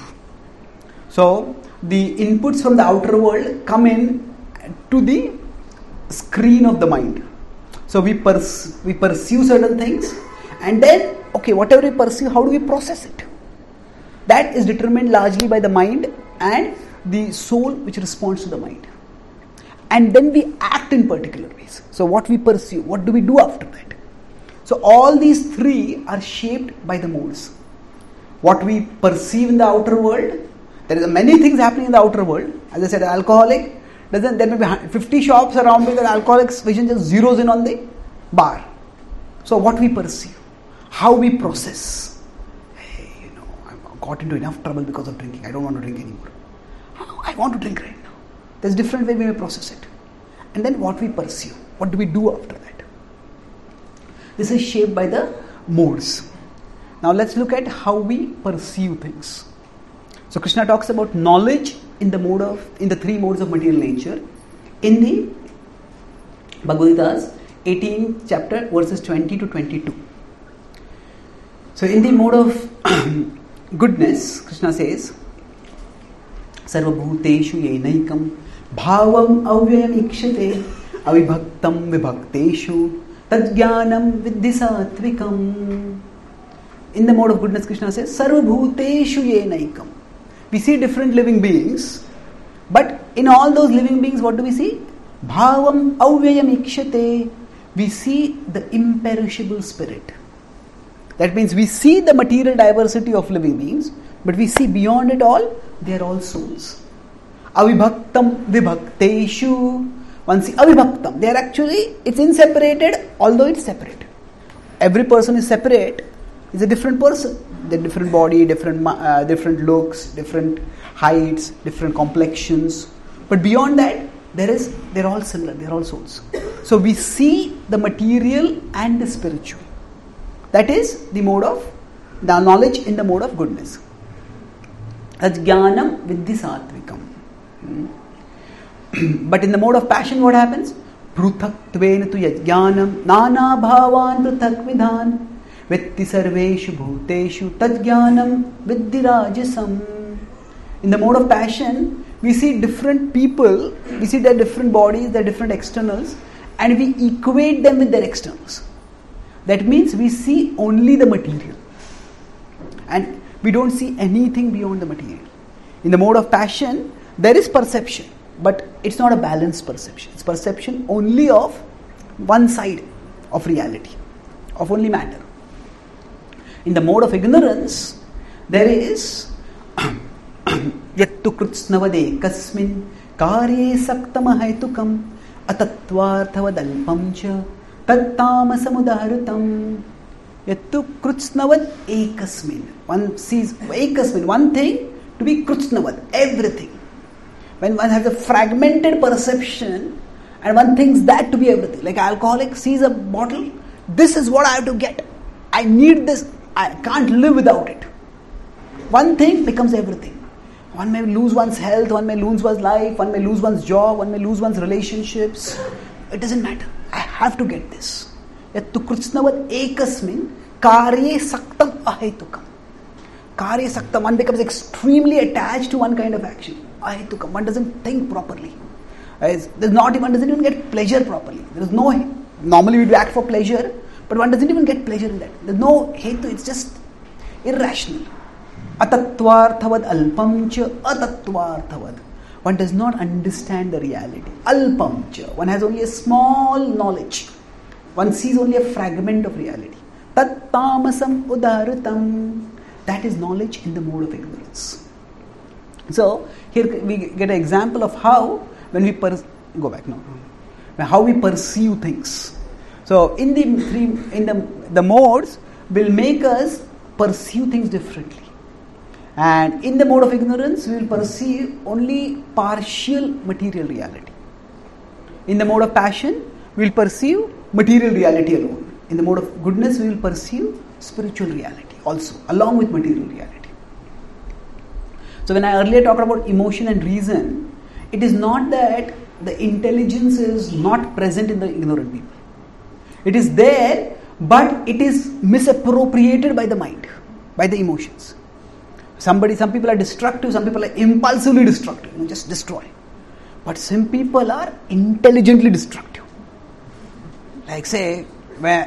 So the inputs from the outer world come in to the screen of the mind. So we pursue certain things, and then, okay, whatever we pursue, how do we process it? That is determined largely by the mind and the soul which responds to the mind. And then we act in particular ways. So what we pursue, what do we do after that? So all these 3 are shaped by the modes. What we perceive in the outer world, there are many things happening in the outer world. As I said, an alcoholic, there may be 50 shops around me, the alcoholic's vision just zeroes in on the bar. So what we perceive, how we process. Hey, I've got into enough trouble because of drinking. I don't want to drink anymore. I want to drink right now. There's different way we may process it. And then what we pursue. What do we do after that? This is shaped by the modes. Now let's look at how we perceive things. So Krishna talks about knowledge in the 3 modes of material nature in the Bhagavad Gita's 18th chapter verses 20 to 22. So in the mode of goodness, Krishna says, Sarva bhuteshu yenaikam bhavam avyayam ikshate avibhaktam vibhakteshu tadjnanam viddhi satvikam. In the mode of goodness, Krishna says, Sarva bhuteshu yenaikam. We see different living beings, but in all those living beings, what do we see? Bhavam avyayam ikshate. We see the imperishable spirit. That means we see the material diversity of living beings, but we see beyond it all, they are all souls. Avibhaktam vibhakteshu. One see avibhaktam. They are actually, it's inseparated, although it's separate. Every person is separate, is a different person. They're different body, different looks, different heights, different complexions. But beyond that, they're all similar, they're all souls. So we see the material and the spiritual. That is the mode of, the knowledge in the mode of goodness. Ajnanam viddhi satvikam. But in the mode of passion, what happens? Pruthaktven tu yajnanam nana bhavan pruthak vidhan vetti sarveshu bhuteshu tajnanam viddhi rajasam. In the mode of passion, we see different people, we see their different bodies, their different externals, and we equate them with their externals. That means we see only the material. And we don't see anything beyond the material. In the mode of passion, there is perception, but it's not a balanced perception. It's perception only of one side of reality, of only matter. In the mode of ignorance, there is yattu krutsnavade kasmin karye saktamahaitukam atatvarthavadalpam cha tattamasamudaharutam. Yattu krutsnavad ekasmin. One sees ekasmin, one thing to be krutsnavad, everything. When one has a fragmented perception and one thinks that to be everything. Like an alcoholic sees a bottle, this is what I have to get. I need this. I can't live without it. One thing becomes everything. One may lose one's health, one may lose one's life, one may lose one's job, one may lose one's relationships. It doesn't matter. I have to get this. Yattu kritsnavat ekasmin karye saktam ahetukam. Karye saktam, one becomes extremely attached to one kind of action. Ahetukam, one doesn't think properly. One doesn't even get pleasure properly. There is no, normally we do act for pleasure, but one doesn't even get pleasure in that. There's no hetu, it's just irrational. Atatvarthavad alpamcha atatvarthavad. One does not understand the reality. Alpamcha. One has only a small knowledge. One sees only a fragment of reality. Tat tamasam udaritam. That is knowledge in the mode of ignorance. So, here we get an example of how when we how we perceive things. So, in the modes will make us perceive things differently. And in the mode of ignorance, we will perceive only partial material reality. In the mode of passion, we will perceive material reality alone. In the mode of goodness, we will perceive spiritual reality also, along with material reality. So when I earlier talked about emotion and reason, it is not that the intelligence is not present in the ignorant people. It is there, but it is misappropriated by the mind, by the emotions. Some people are destructive, some people are impulsively destructive, just destroy. But some people are intelligently destructive. Like say, when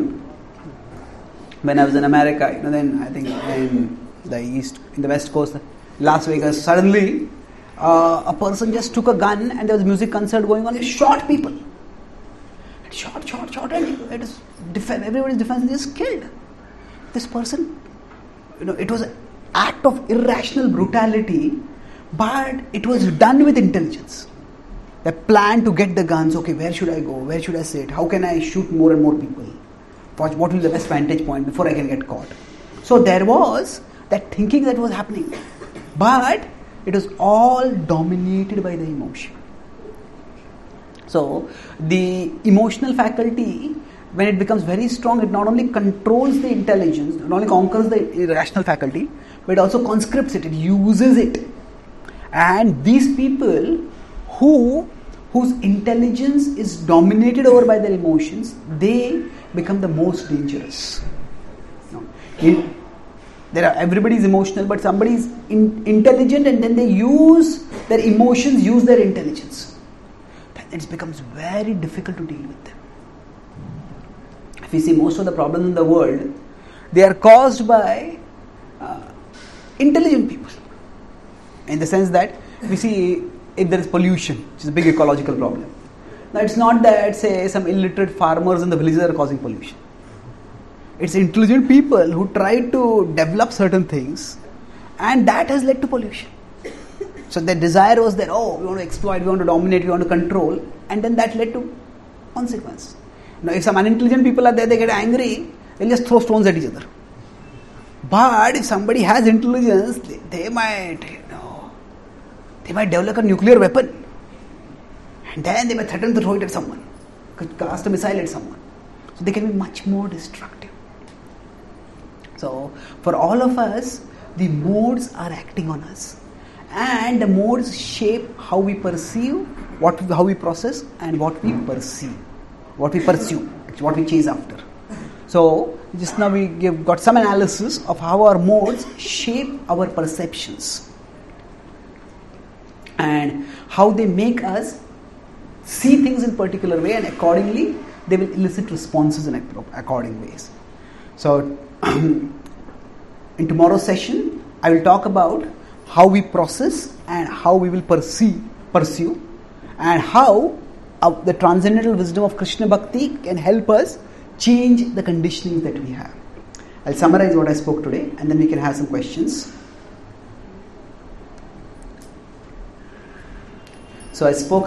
I was in America, then I think in the West Coast, Las Vegas, suddenly a person just took a gun and there was a music concert going on, he shot people. Shot, and everybody's defense is killed. This person, it was an act of irrational brutality, but it was done with intelligence. They planned to get the guns. Okay, where should I go? Where should I sit? How can I shoot more and more people? What will be the best vantage point before I can get caught? So there was that thinking that was happening, but it was all dominated by the emotion. So the emotional faculty, when it becomes very strong, it not only controls the intelligence, not only conquers the irrational faculty, but it also conscripts it, it uses it. And these people whose intelligence is dominated over by their emotions, they become the most dangerous. Everybody is emotional, but somebody is intelligent, and then they use their emotions, use their intelligence. Then it becomes very difficult to deal with them. If you see most of the problems in the world, they are caused by intelligent people. In the sense that we see if there is pollution, which is a big ecological problem. Now it's not that say some illiterate farmers in the villages are causing pollution. It's intelligent people who try to develop certain things, and that has led to pollution. So their desire was that, we want to exploit, we want to dominate, we want to control, and then that led to consequence. Now if some unintelligent people are there, they get angry, they'll just throw stones at each other. But if somebody has intelligence, they might develop a nuclear weapon, and then they may threaten to throw it at someone, cast a missile at someone. So they can be much more destructive. So for all of us, the modes are acting on us, and the modes shape how we perceive, how we process, and what we perceive, what we pursue, what we chase after. So just now we got some analysis of how our modes shape our perceptions and how they make us see things in a particular way, and accordingly they will elicit responses in according ways. So in tomorrow's session, I will talk about how we process and how we will pursue, and how the transcendental wisdom of Krishna Bhakti can help us change the conditionings that we have. I'll summarize what I spoke today, and then we can have some questions. So I spoke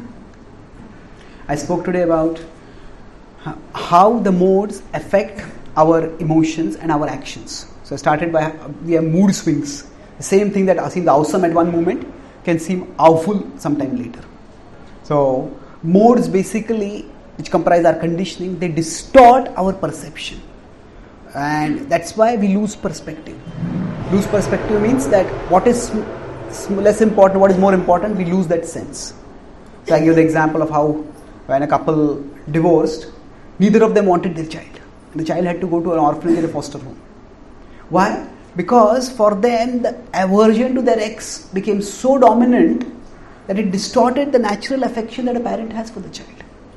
today about how the modes affect our emotions and our actions. So started by, we have mood swings. The same thing that seems awesome at one moment can seem awful sometime later. So modes basically, which comprise our conditioning, they distort our perception. And that's why we lose perspective. Lose perspective means that what is less important, what is more important, we lose that sense. So I give the example of how when a couple divorced, neither of them wanted their child. The child had to go to an orphanage or a foster home. Why? Because for them the aversion to their ex became so dominant that it distorted the natural affection that a parent has for the child.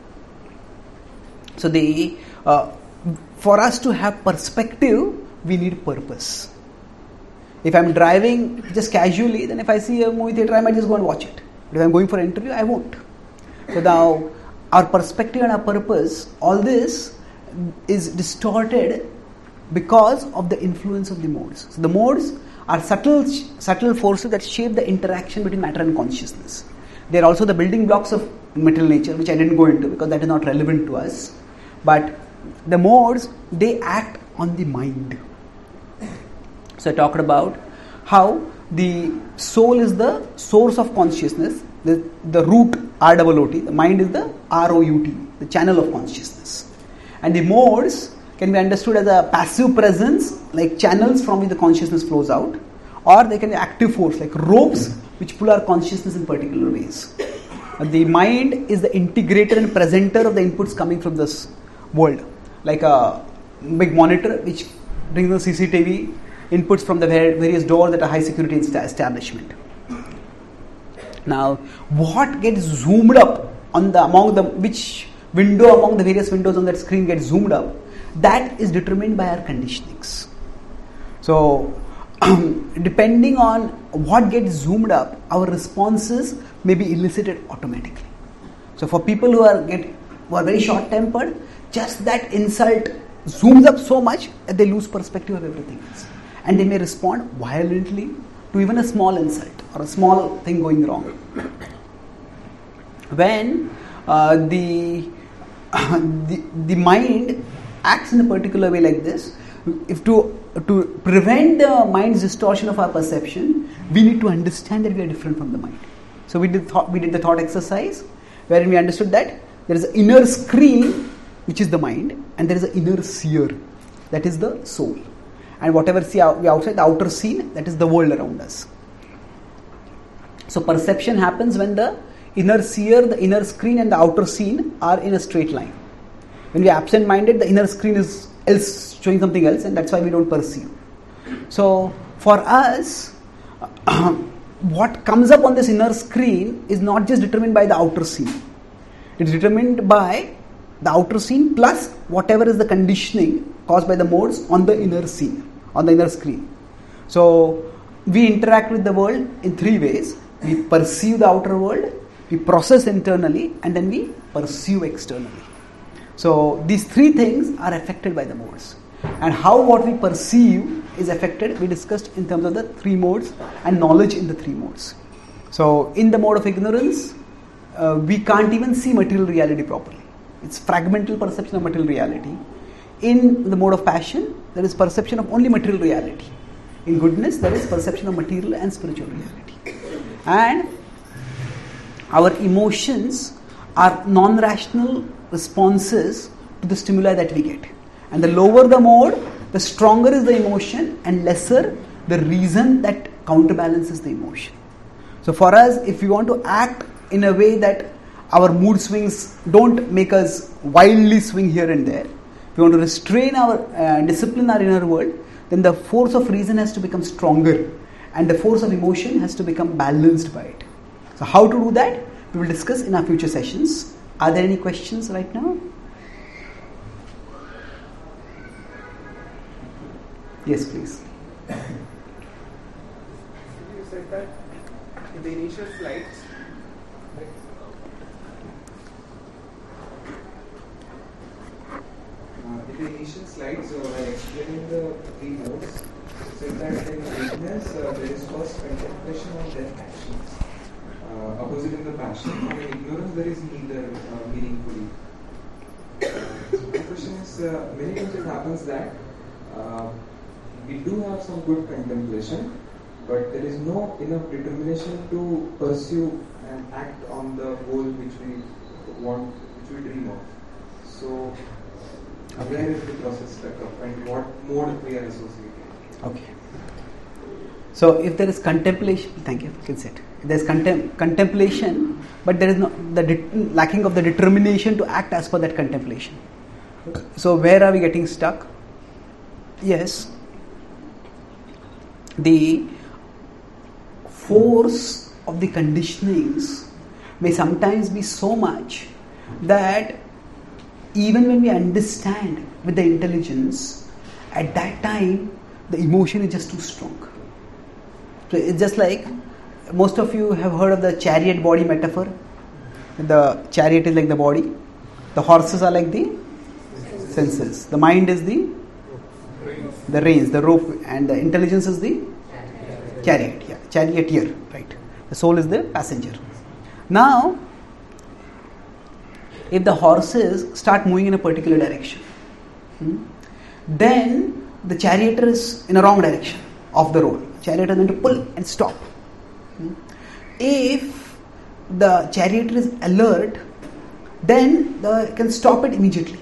So for us to have perspective, we need purpose. If I'm driving just casually, then if I see a movie theater, I might just go and watch it. But if I'm going for an interview, I won't. So now, our perspective and our purpose, all this is distorted because of the influence of the modes. So the modes are subtle forces that shape the interaction between matter and consciousness. They are also the building blocks of material nature, which I didn't go into because that is not relevant to us. But the modes, they act on the mind. So I talked about how the soul is the source of consciousness, the root ROOT, the mind is the ROUT, the channel of consciousness. And the modes can be understood as a passive presence, like channels from which the consciousness flows out, or they can be active force, like ropes which pull our consciousness in particular ways. The mind is the integrator and presenter of the inputs coming from this world, like a big monitor which brings the CCTV inputs from the various doors at a high security establishment. Now, what gets zoomed up which window among the various windows on that screen gets zoomed up, that is determined by our conditionings. So, depending on what gets zoomed up, our responses may be elicited automatically. So, for people who are very short-tempered, just that insult zooms up so much that they lose perspective of everything else. And they may respond violently to even a small insult or a small thing going wrong. When the mind acts in a particular way like this, if to prevent the mind's distortion of our perception, we need to understand that we are different from the mind. So we did the thought exercise wherein we understood that there is an inner screen which is the mind, and there is an inner seer, that is the soul. And whatever we see outside, the outer scene, that is the world around us. So perception happens when the inner seer, the inner screen and the outer scene are in a straight line. When we are absent-minded, the inner screen is showing something else, and that's why we don't perceive. So for us, what comes up on this inner screen is not just determined by the outer scene. It's determined by the outer scene plus whatever is the conditioning caused by the modes on the inner scene, on the inner screen. So we interact with the world in three ways. We perceive the outer world, we process internally, and then we perceive externally. So these three things are affected by the modes. And how what we perceive is affected, we discussed in terms of the three modes and knowledge in the three modes. So in the mode of ignorance, we can't even see material reality properly. It's fragmental perception of material reality. In the mode of passion, there is perception of only material reality. In goodness, there is perception of material and spiritual reality. And our emotions are non-rational responses to the stimuli that we get. And the lower the mode, the stronger is the emotion and lesser the reason that counterbalances the emotion. So for us, if we want to act in a way that our mood swings don't make us wildly swing here and there, if we want to restrain our discipline our inner world, then the force of reason has to become stronger and the force of emotion has to become balanced by it. So how to do that, we will discuss in our future sessions. Are there any questions right now? Yes, please. You said that in the initial slides, while explaining the three modes, said that in weakness there is first contemplation of their actions, opposite in the passion, and in ignorance there is neither meaningfully. My question is, many times it happens that we do have some good contemplation, but there is no enough determination to pursue and act on the goal which we want, which we dream of. So, where is the process stuck up and what mode we are associating? Okay. So, if there is contemplation, thank you, you can say it. If there is contemplation, but there is no lacking of the determination to act as per that contemplation. So, where are we getting stuck? Yes, the force of the conditionings may sometimes be so much that even when we understand with the intelligence, at that time the emotion is just too strong. So it's just like, most of you have heard of the chariot body metaphor. The chariot is like the body, the horses are like the senses, the mind is the reins, the rope, and the intelligence is the chariot. Yeah, charioteer, right? The soul is the passenger. Now, if the horses start moving in a particular direction, then the charioteer is in a wrong direction of the road. Charioteer is going to pull and stop. If the charioteer is alert, then they can stop it immediately.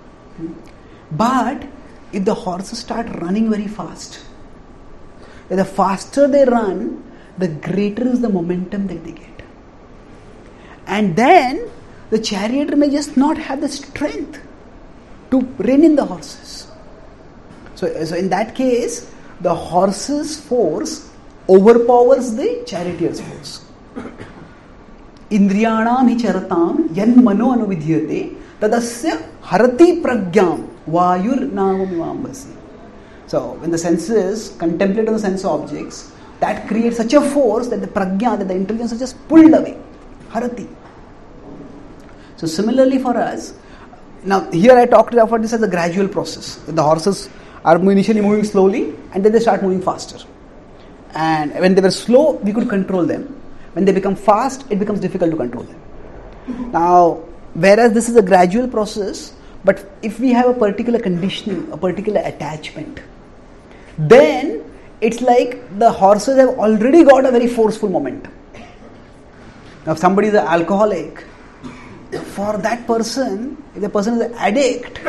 But if the horses start running very fast, the faster they run, the greater is the momentum that they get. And then the charioteer may just not have the strength to rein in the horses. So in that case, the horse's force overpowers the charioteer's force. Indriyanam hi charatam yan mano anuvidhyate tadasya harati pragyam vayur navamivambasi. So when the senses contemplate on the sense objects, that creates such a force that the pragya, that the intelligence is just pulled away. Harati. So similarly for us, now here I talked about this as a gradual process. The horses are initially moving slowly and then they start moving faster. And when they were slow, we could control them. When they become fast, it becomes difficult to control them. Now, whereas this is a gradual process, but if we have a particular conditioning, a particular attachment, then it's like the horses have already got a very forceful momentum. Now, if somebody is an alcoholic, for that person, if the person is an addict,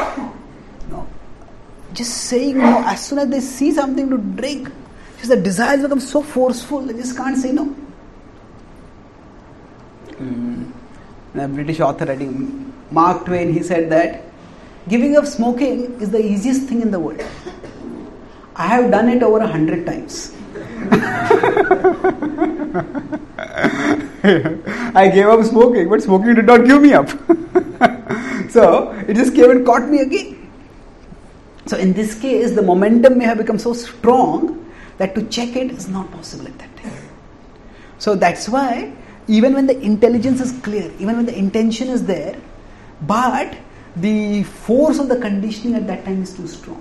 just saying no, as soon as they see something to drink, just the desires become so forceful, they just can't say no. A British author, I think, Mark Twain, he said that giving up smoking is the easiest thing in the world. I have done it over 100 times. I gave up smoking, but smoking did not give me up. So it just came and caught me again. So in this case, the momentum may have become so strong that to check it is not possible at that time. So that's why even when the intelligence is clear, even when the intention is there, but the force of the conditioning at that time is too strong.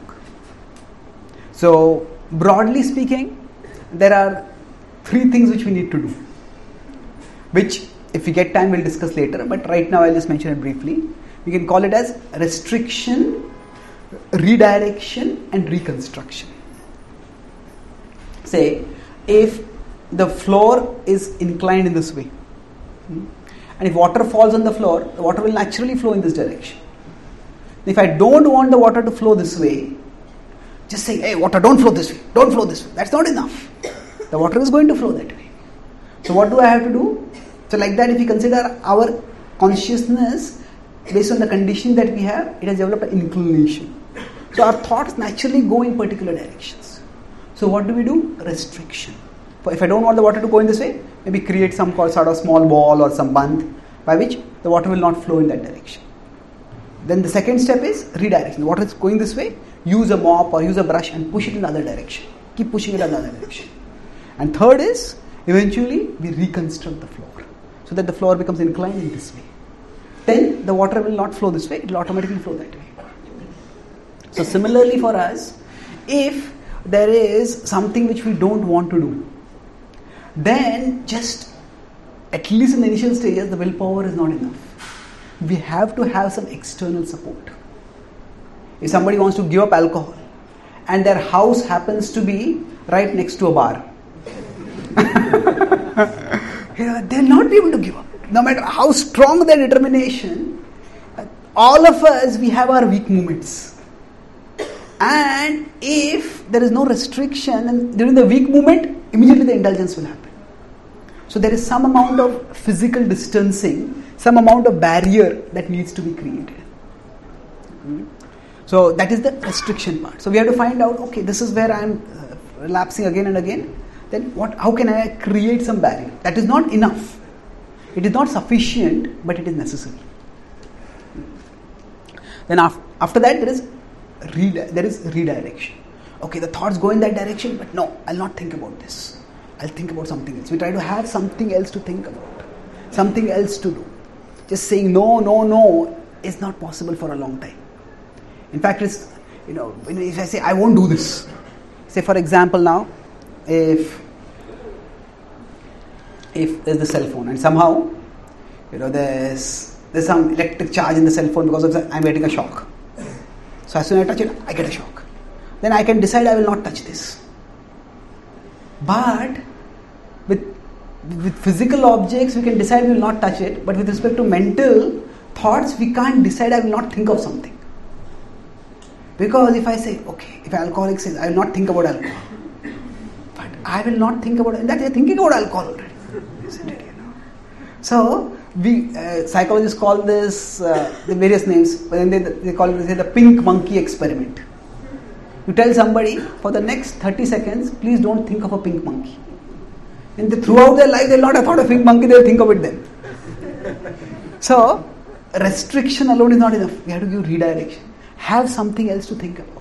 So broadly speaking, there are 3 things which we need to do, which if we get time we'll discuss later, but right now I'll just mention it briefly. We can call it as restriction, redirection and reconstruction. Say, if the floor is inclined in this way, and if water falls on the floor, the water will naturally flow in this direction. If I don't want the water to flow this way, just say, hey, water, don't flow this way, don't flow this way. That's not enough. The water is going to flow that way. So what do I have to do? So like that, if we consider our consciousness based on the condition that we have, it has developed an inclination. So our thoughts naturally go in particular directions. So what do we do? Restriction. If I don't want the water to go in this way, maybe create some sort of small wall or some bandh by which the water will not flow in that direction. Then the second step is redirection. The water is going this way, use a mop or use a brush and push it in the other direction. Keep pushing it in the other direction. And third is, eventually we reconstruct the floor so that the floor becomes inclined in this way. Then the water will not flow this way, it will automatically flow that way. So similarly for us, if there is something which we don't want to do, then just at least in the initial stages, the willpower is not enough. We have to have some external support. If somebody wants to give up alcohol and their house happens to be right next to a bar, they'll not be able to give up. No matter how strong their determination, all of us, we have our weak moments. And if there is no restriction, and during the weak moment, immediately the indulgence will happen. So there is some amount of physical distancing, some amount of barrier that needs to be created. So that is the restriction part. So we have to find out, okay, this is where I am relapsing again and again. Then how can I create some barrier? That is not enough. It is not sufficient, but it is necessary. Then after that, there is redirection. Okay, the thoughts go in that direction, but no, I'll not think about this. I'll think about something else. We try to have something else to think about, something else to do. Just saying no is not possible for a long time. In fact, it's, if I say I won't do this, say for example now, if there's the cell phone and somehow, there's some electric charge in the cell phone because of I'm getting a shock. So as soon as I touch it, I get a shock. Then I can decide I will not touch this. But with physical objects, we can decide we will not touch it. But with respect to mental thoughts, we can't decide I will not think of something. Because if I say, okay, if an alcoholic says, I will not think about alcohol. But I will not think about it. In fact, you're thinking about alcohol already. Isn't it? So, psychologists call this the various names. But they call it the pink monkey experiment. You tell somebody, for the next 30 seconds, please don't think of a pink monkey. And throughout their life, they'll not have thought of pink monkey, they'll think of it then. So, restriction alone is not enough. We have to give redirection. Have something else to think about.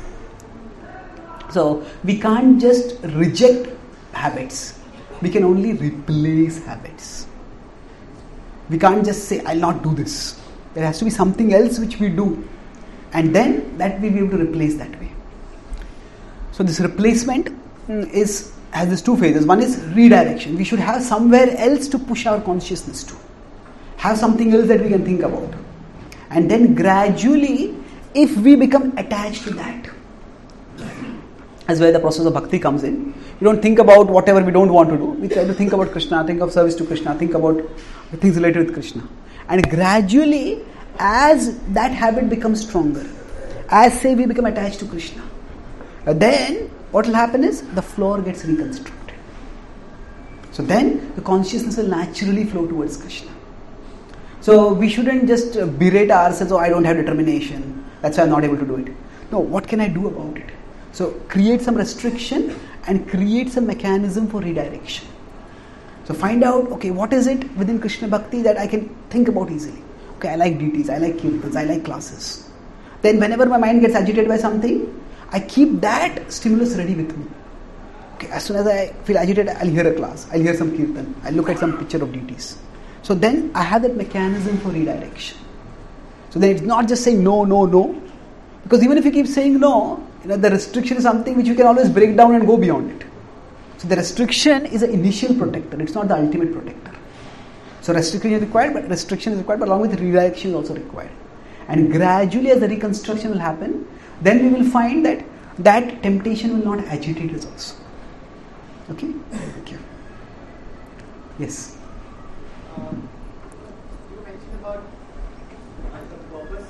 So, we can't just reject habits. We can only replace habits. We can't just say, I'll not do this. There has to be something else which we do. And then that we'll be able to replace that way. So this replacement has these two phases. One is redirection. We should have somewhere else to push our consciousness to. Have something else that we can think about. And then gradually, if we become attached to that, that's where the process of bhakti comes in. We don't think about whatever we don't want to do. We try to think about Krishna, think of service to Krishna, think about the things related with Krishna. And gradually, as that habit becomes stronger, as say we become attached to Krishna, then what will happen is the floor gets reconstructed. So then the consciousness will naturally flow towards Krishna. So we shouldn't just berate ourselves, I don't have determination, that's why I'm not able to do it. No, what can I do about it? So create some restriction and create some mechanism for redirection. So find out, okay, what is it within Krishna Bhakti that I can think about easily? Okay, I like deities, I like kirtans, I like classes. Then whenever my mind gets agitated by something, I keep that stimulus ready with me. Okay, as soon as I feel agitated, I'll hear a class, I'll hear some kirtan, I'll look at some picture of deities. So then I have that mechanism for redirection. So then it's not just saying no. Because even if you keep saying no, the restriction is something which you can always break down and go beyond it. So the restriction is an initial protector, it's not the ultimate protector. So restriction is required, but along with redirection is also required. And gradually as the reconstruction will happen, then we will find that temptation will not agitate us also. Okay? Thank you. Yes? You mentioned about the purpose.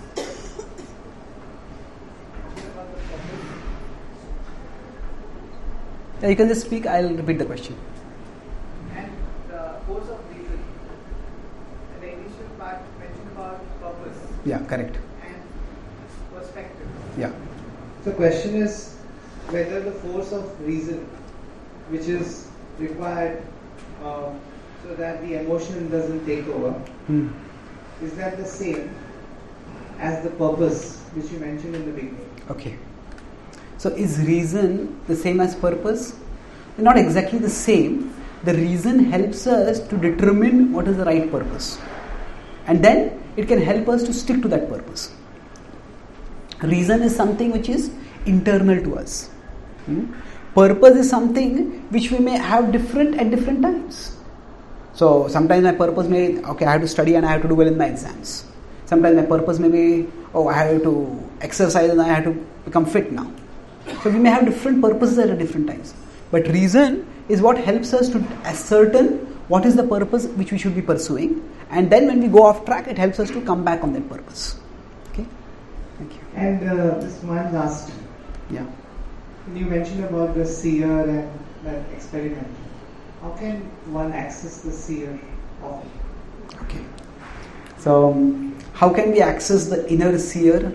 Yeah, you can just speak, I'll repeat the question. And the force of reason. And the initial part mentioned about purpose. Yeah, correct. And perspective. Yeah. So the question is whether the force of reason, which is required so that the emotion doesn't take over, is that the same as the purpose which you mentioned in the beginning? Okay. So is reason the same as purpose? Not exactly the same. The reason helps us to determine what is the right purpose. And then it can help us to stick to that purpose. Reason is something which is internal to us. Purpose is something which we may have different at different times. So sometimes my purpose may, I have to study and I have to do well in my exams. Sometimes my purpose may be, I have to exercise and I have to become fit now. So we may have different purposes at different times. But reason is what helps us to ascertain what is the purpose which we should be pursuing. And then when we go off track, it helps us to come back on that purpose. Okay? Thank you. And this one last. Yeah. You mentioned about the seer and that experiment. How can one access the seer of it? Okay. So, how can we access the inner seer?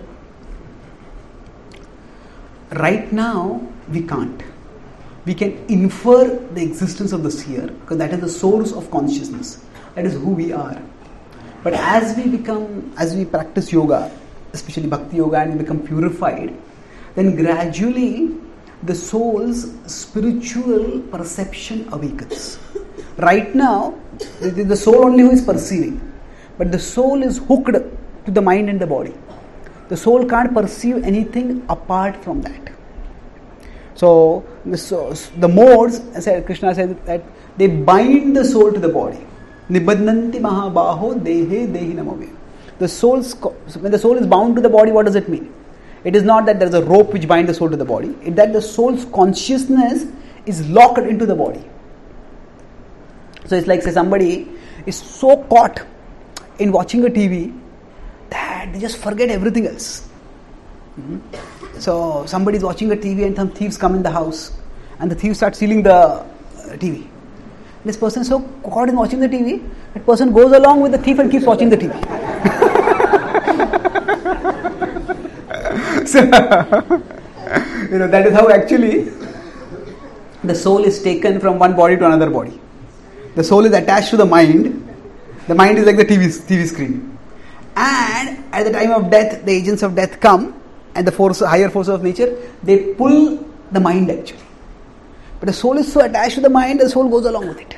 Right now, we can't. We can infer the existence of the seer because that is the source of consciousness. That is who we are. But as we practice yoga, especially bhakti yoga, and we become purified, then gradually the soul's spiritual perception awakens. Right now, it is the soul only who is perceiving, but the soul is hooked to the mind and the body. The soul can't perceive anything apart from that. So the modes, as Krishna said, that they bind the soul to the body. Nibadnanti mahabaho dehe dehi namave. When the soul is bound to the body, what does it mean? It is not that there is a rope which binds the soul to the body. It's that the soul's consciousness is locked into the body. So it's like, say, somebody is so caught in watching a TV that they just forget everything else. So somebody is watching a TV and some thieves come in the house and the thieves start stealing the TV. This person is so caught in watching the TV, that person goes along with the thief and keeps watching the TV. So, that is how actually the soul is taken from one body to another body. The soul is attached to the mind. The mind is like the TV screen. And at the time of death, the agents of death come and the higher forces of nature, they pull the mind actually. But the soul is so attached to the mind, the soul goes along with it.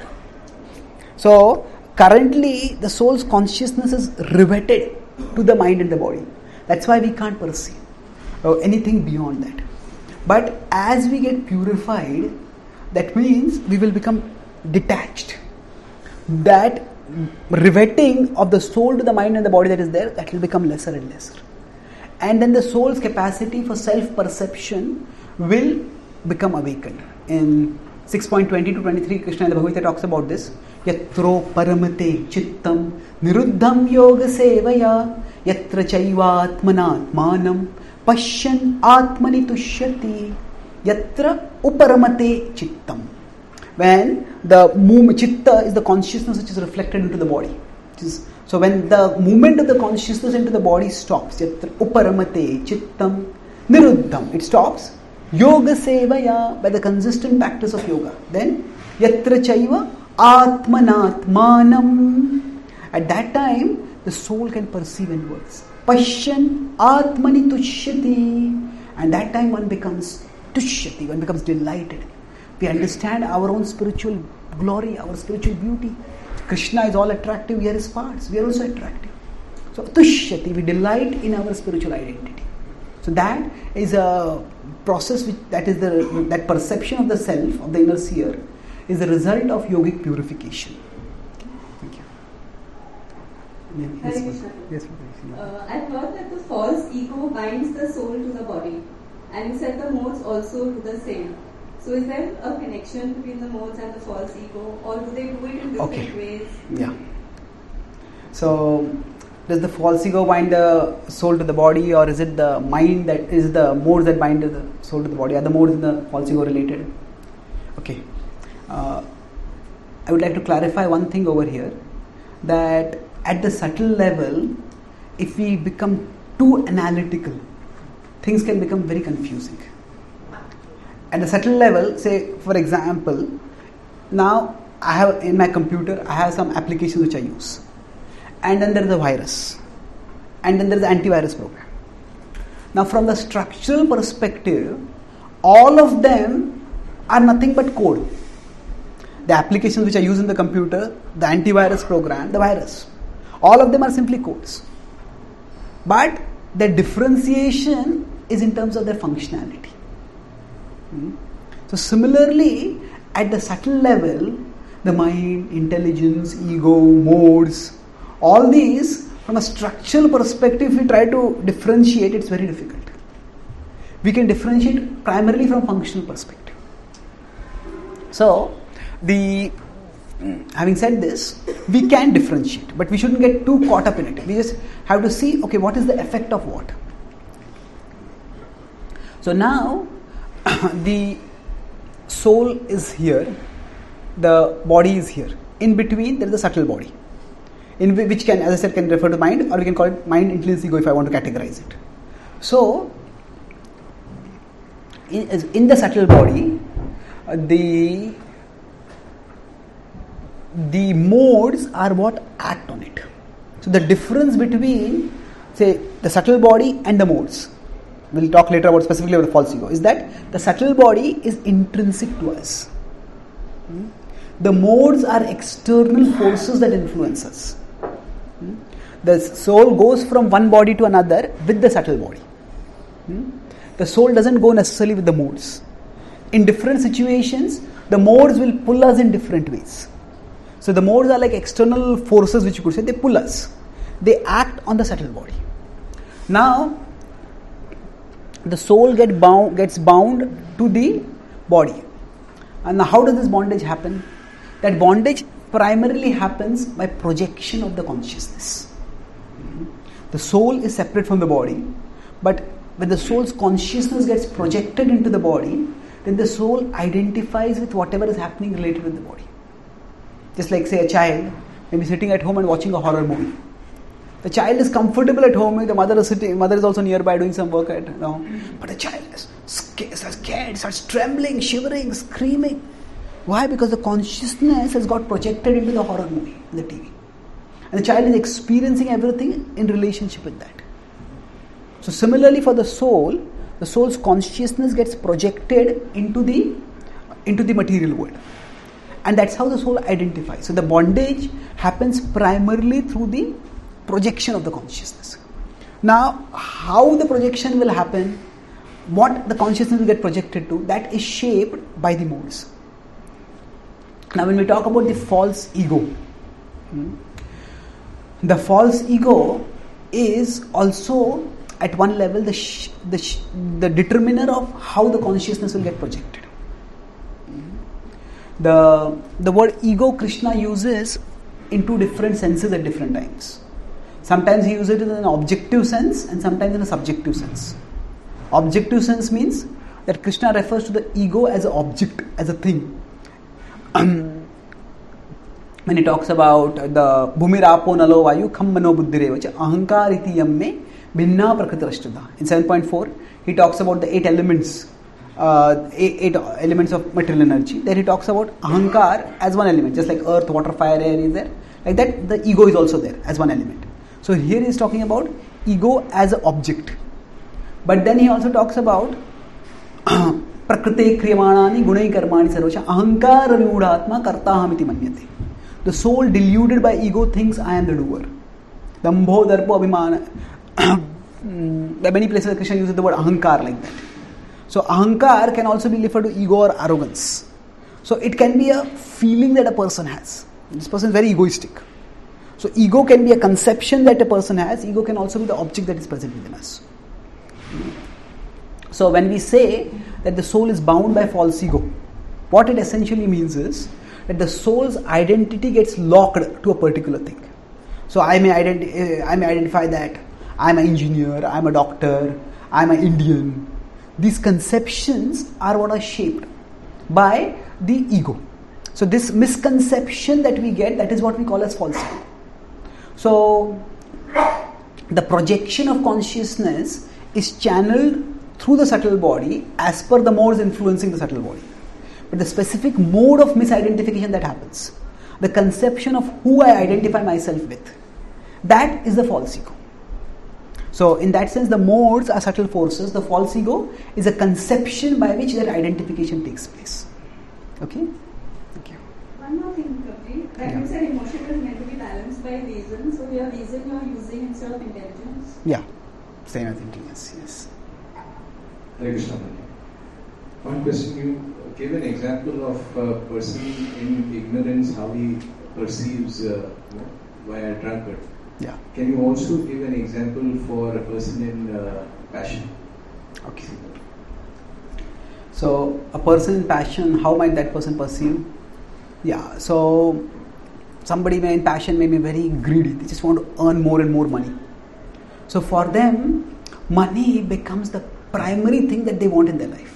So, currently, the soul's consciousness is riveted to the mind and the body. That's why we can't perceive anything beyond that. But as we get purified, that means we will become detached. That riveting of the soul to the mind and the body that is there, that will become lesser and lesser. And then the soul's capacity for self-perception will become awakened. In 6.20 to 23, Krishna in the Bhagavad Gita talks about this. Yatro paramate chittam niruddham yoga sevaya yatra chaivatmanatmanam pashyan atmani tushyati yatra uparamate chittam. When the movement, chitta is the consciousness which is reflected into the body. So when the movement of the consciousness into the body stops, yatra uparamate chittam niruddham, it stops. Yoga sevaya, by the consistent practice of yoga. Then yatra chaiva atmanatmanam. At that time, the soul can perceive inwards. Pashyan atmani tushyati. And that time one becomes tushyati, one becomes delighted. We understand our own spiritual glory, our spiritual beauty. Krishna is all attractive, we are his parts. We are also attractive. So tushyati, we delight in our spiritual identity. So that is a process that perception of the self, of the inner seer, is the result of yogic purification. Thank you. Hare Krishna. Yes, I've heard that the false ego binds the soul to the body, and you said the modes also do the same. So is there a connection between the modes and the false ego, or do they do it in different ways? Yeah. So, does the false ego bind the soul to the body, or is it the mind that is the modes that bind the soul to the body? Are the modes in the false ego related? Okay. I would like to clarify one thing over here, that at the subtle level, if we become too analytical, things can become very confusing. At the subtle level, say for example, now I have in my computer, I have some applications which I use. And then there is a virus. And then there is an antivirus program. Now from the structural perspective, all of them are nothing but code. The applications which I use in the computer, the antivirus program, the virus. All of them are simply codes. But the differentiation is in terms of their functionality. So similarly, at the subtle level, the mind, intelligence, ego, modes, all these from a structural perspective, if we try to differentiate, it's very difficult. We can differentiate primarily from functional perspective. So, having said this, we can differentiate, but we shouldn't get too caught up in it. We just have to see, okay, what is the effect of what? So now, the soul is here, the body is here. In between, there is a subtle body, in which can, as I said, can refer to mind, or we can call it mind, intelligence, ego, if I want to categorize it. So, in the subtle body, the modes are what act on it. So the difference between, say, the subtle body and the modes, we'll talk later about specifically about the false ego, is that the subtle body is intrinsic to us. The modes are external forces that influence us. The soul goes from one body to another with the subtle body. The soul doesn't go necessarily with the modes. In different situations, the modes will pull us in different ways. So the modes are like external forces, which you could say, they pull us. They act on the subtle body. Now, the soul gets bound to the body. And now how does this bondage happen? That bondage primarily happens by projection of the consciousness. The soul is separate from the body, but when the soul's consciousness gets projected into the body, then the soul identifies with whatever is happening related with the body. Just like, say, a child may be sitting at home and watching a horror movie. The child is comfortable at home, the mother is also nearby doing some work but the child is scared, starts trembling, shivering, screaming. Why? Because the consciousness has got projected into the horror movie, the TV. And the child is experiencing everything in relationship with that. So similarly for the soul's consciousness gets projected into the material world. And that's how the soul identifies. So the bondage happens primarily through the projection of the consciousness. Now, how the projection will happen, what the consciousness will get projected to, that is shaped by the modes. Now, when we talk about the false ego, the false ego is also at one level the determiner of how the consciousness will get projected. The word ego Krishna uses in two different senses at different times. Sometimes he uses it in an objective sense and sometimes in a subjective sense. Objective sense means that Krishna refers to the ego as an object, as a thing. When he talks about the bhumirapo nalo vayu kham mano buddhirevacha ahankar iti yamme bhinna prakritarashtudha. In 7.4 he talks about the eight elements of material energy. There he talks about ahankar as one element, just like earth, water, fire, air is there. Like that, the ego is also there as one element. So here he is talking about ego as an object. But then he also talks about prakrite kriyamanani gunai karmani sarvacha ahankara vyudatma kartahamiti manyate. The soul deluded by ego thinks I am the doer. Dambho darpo abhimana. There are many places where Krishna uses the word ahankar like that. So ahankar can also be referred to ego or arrogance. So it can be a feeling that a person has. This person is very egoistic. So ego can be a conception that a person has. Ego can also be the object that is present within us. So when we say that the soul is bound by false ego, what it essentially means is that the soul's identity gets locked to a particular thing. So I may identify that I'm an engineer, I'm a doctor, I'm an Indian. These conceptions are what are shaped by the ego. So this misconception that we get, that is what we call as false ego. So the projection of consciousness is channeled through the subtle body as per the modes influencing the subtle body. But the specific mode of misidentification that happens, the conception of who I identify myself with, that is the false ego. So in that sense, the modes are subtle forces. The false ego is a conception by which that identification takes place. Okay? Thank you. One more thing, Kabir. Like you said, emotion is meant to be balanced by reason. So your reason you are using instead of intelligence. Yeah. Same as intelligence, yes. Hare Krishna. One question, you gave an example of a person in ignorance, how he perceives via a drunkard. Yeah. Can you also give an example for a person in passion? Okay. So a person in passion, how might that person perceive? Yeah. So somebody in passion may be very greedy. They just want to earn more and more money. So for them, money becomes the primary thing that they want in their life.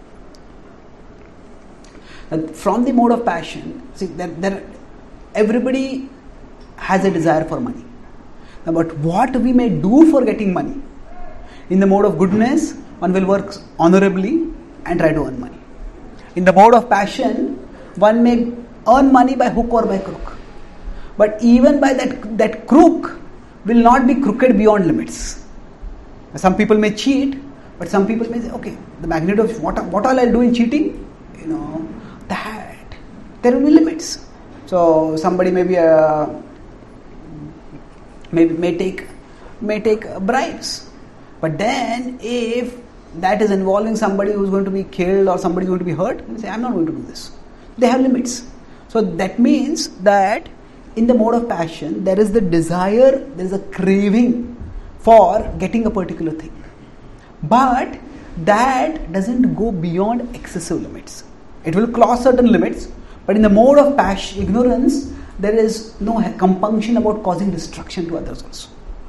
From the mode of passion, see that everybody has a desire for money. Now, but what we may do for getting money? In the mode of goodness, one will work honorably and try to earn money. In the mode of passion, one may earn money by hook or by crook. But even by that crook will not be crooked beyond limits. Some people may cheat, but some people may say, okay, the magnitude of what all I'll do in cheating, that there will be limits. So somebody may take bribes, but then if that is involving somebody who is going to be killed or somebody who is going to be hurt, they say, I'm not going to do this. They have limits. So that means that in the mode of passion, there is the desire, there is a craving for getting a particular thing. But that doesn't go beyond excessive limits. It will cross certain limits, but in the mode of passion, ignorance, there is no compunction about causing destruction to others also.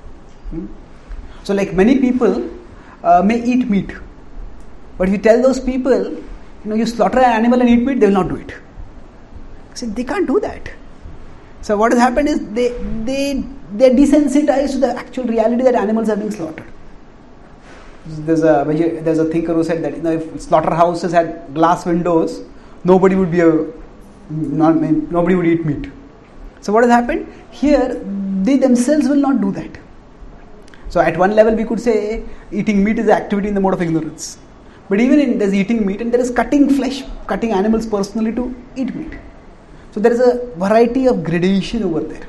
So like many people may eat meat, but if you tell those people, you slaughter an animal and eat meat, they will not do it. See, they can't do that. So what has happened is they're desensitized to the actual reality that animals are being slaughtered. There's a thinker who said that if slaughterhouses had glass windows, nobody would eat meat. So what has happened here? They themselves will not do that. So at one level we could say eating meat is an activity in the mode of ignorance. But even there's eating meat and there is cutting flesh, cutting animals personally to eat meat. So there is a variety of gradation over there.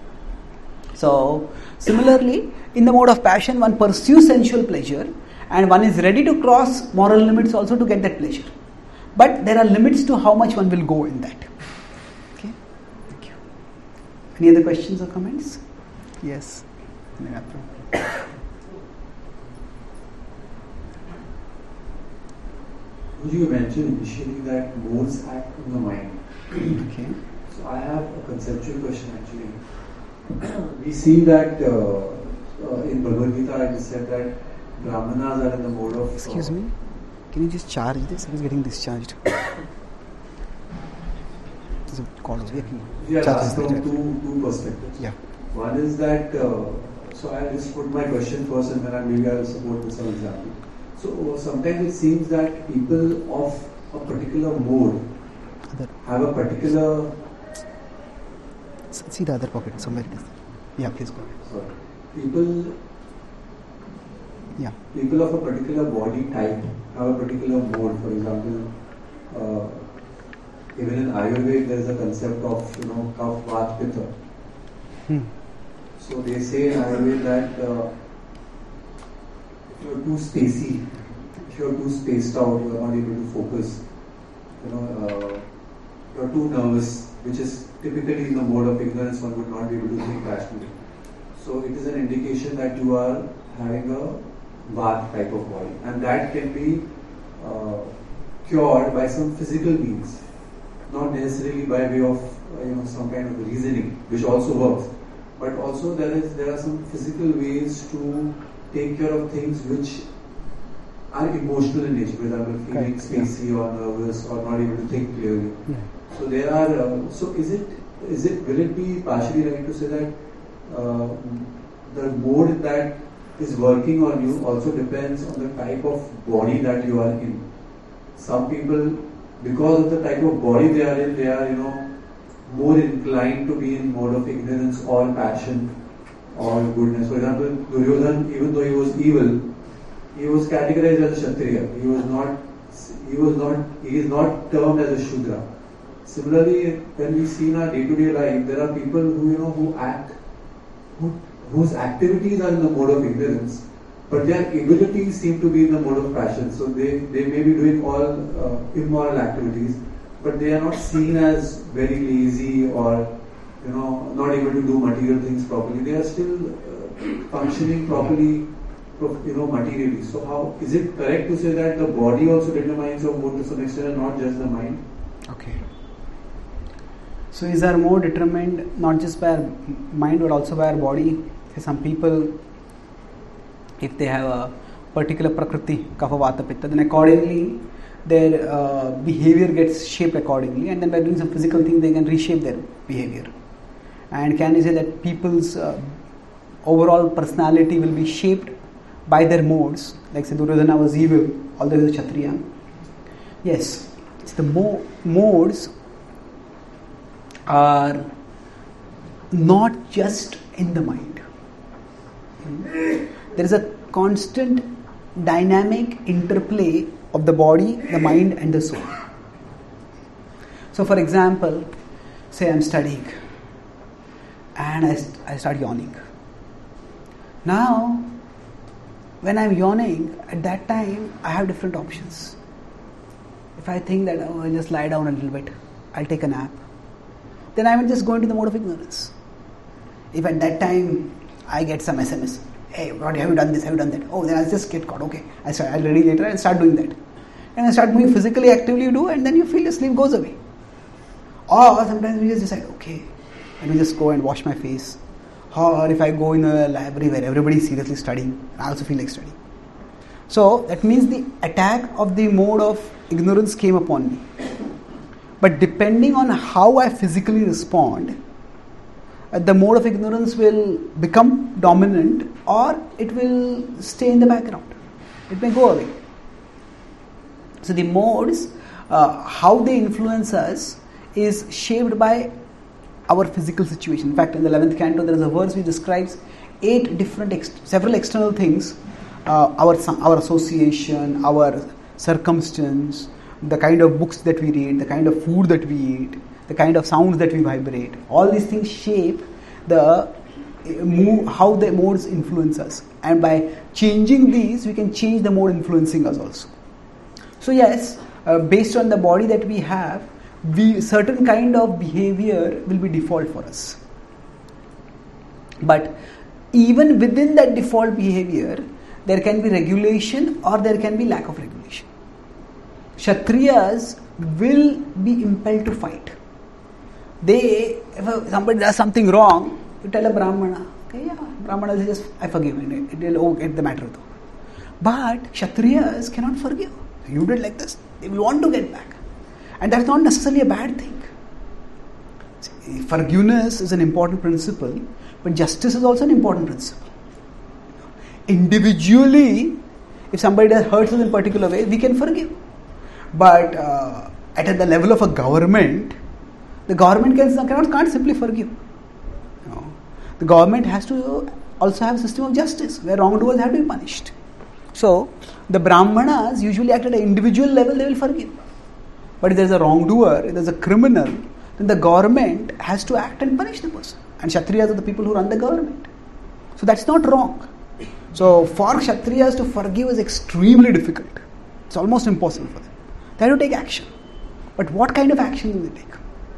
So similarly, in the mode of passion, one pursues sensual pleasure and one is ready to cross moral limits also to get that pleasure. But there are limits to how much one will go in that. Okay, thank you. Any other questions or comments? Yes. You mentioned initially that modes act on the mind. Okay. So I have a conceptual question actually. We see that in Bhagavad Gita it is said that Brahmanas are in the mode of... Excuse me? Can you just charge this? It is getting discharged. Yeah, that's from two perspectives. Yeah. One is that, so I'll just put my question first and then maybe I'll support with some example. So sometimes it seems that people of a particular mode have a particular... See the other pocket, somewhere it is. Yeah, please go ahead. Sorry. People of a particular body type have a particular mode. For example, even in Ayurveda there is a concept of Kapha, Vata, Pitta. So they say in Ayurveda that if you are too spacey, if you are too spaced out, you are not able to focus. You are too nervous, which is typically in the mode of ignorance, one would not be able to think rationally. So it is an indication that you are having a Vata type of body, and that can be cured by some physical means, not necessarily by way of some kind of reasoning, which also works, but also there are some physical ways to take care of things which are emotional in nature. For example, feeling spacey or nervous or not able to think clearly. Yeah. So there are. So will it be partially right to say that the mode that is working on you also depends on the type of body that you are in? Some people, because of the type of body they are in, they are more inclined to be in mode of ignorance or passion or goodness. For example, Duryodhan, even though he was evil, he was categorized as a Kshatriya. He is not termed as a Shudra. Similarly, when we see in our day-to-day life, there are people whose activities are in the mode of ignorance, but their abilities seem to be in the mode of passion. So they may be doing all immoral activities, but they are not seen as very lazy or not able to do material things properly, they are still functioning properly, materially. So how is it correct to say that the body also determines your mood to some extent and not just the mind? Okay. So is our mood determined not just by our mind but also by our body? For some people, if they have a particular prakriti, kapha, vata, pitta, then accordingly their behavior gets shaped accordingly, and then by doing some physical things they can reshape their behavior. And can you say that people's overall personality will be shaped by their modes? Like say Duryodhana was evil, although he was a Kshatriya. Yes, it's the modes are not just in the mind. There is a constant dynamic interplay of the body, the mind and the soul. So for example, say I'm studying and I start yawning. Now, when I'm yawning, at that time I have different options. If I think that I'll just lie down a little bit, I'll take a nap, then I will just go into the mode of ignorance. If at that time I get some SMS, hey, what have you done this, have you done that? Oh, then I'll just get caught. Okay, I'll ready later and start doing that. And I start moving physically, actively you do, and then you feel your sleep goes away. Or sometimes we just decide, okay, let me just go and wash my face. Or if I go in a library where everybody is seriously studying, I also feel like studying. So that means the attack of the mode of ignorance came upon me. But depending on how I physically respond, the mode of ignorance will become dominant or it will stay in the background. It may go away. So the modes, how they influence us is shaped by our physical situation. In fact, in the 11th canto, there is a verse which describes 8 different, several external things, our association, our circumstance, the kind of books that we read, the kind of food that we eat, the kind of sounds that we vibrate. All these things shape how the modes influence us. And by changing these, we can change the mode influencing us also. So yes, based on the body that we have, certain kind of behavior will be default for us. But even within that default behavior, there can be regulation or there can be lack of regulation. Kshatriyas will be impelled to fight. If somebody does something wrong, you tell a Brahmana, okay, yeah, Brahmana will just, I forgive him, it will get the matter though. But Kshatriyas cannot forgive. You did like this, they will want to get back. And that's not necessarily a bad thing. See, forgiveness is an important principle, but justice is also an important principle. Individually, if somebody hurts us in a particular way, we can forgive. But at the level of a government, the government can't simply forgive. The government has to also have a system of justice where wrongdoers have to be punished. So, the Brahmanas usually act at an individual level, they will forgive. But if there is a wrongdoer, if there is a criminal, then the government has to act and punish the person. And Kshatriyas are the people who run the government. So that's not wrong. So for Kshatriyas to forgive is extremely difficult. It's almost impossible for them. They have to take action. But what kind of action do they take?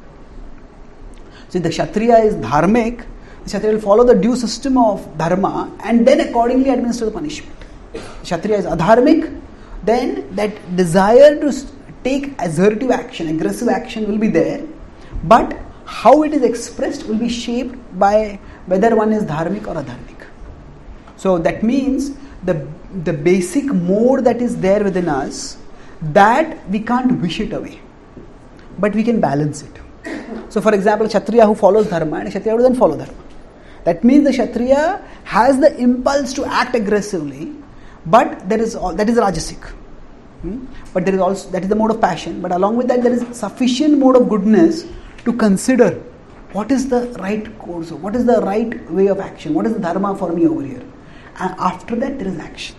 So if the Kshatriya is dharmic, the Kshatriya will follow the due system of dharma and then accordingly administer the punishment. If Kshatriya is adharmic, then that desire to take assertive action, aggressive action will be there, but how it is expressed will be shaped by whether one is dharmic or adharmic. So that means the basic mode that is there within us, that we can't wish it away, but we can balance it. So for example, Kshatriya who follows dharma and a Kshatriya who doesn't follow dharma. That means the Kshatriya has the impulse to act aggressively, but that is rajasic. But there is also, that is the mode of passion, but along with that there is sufficient mode of goodness to consider what is the right course, what is the right way of action, what is the dharma for me over here. And after that there is action.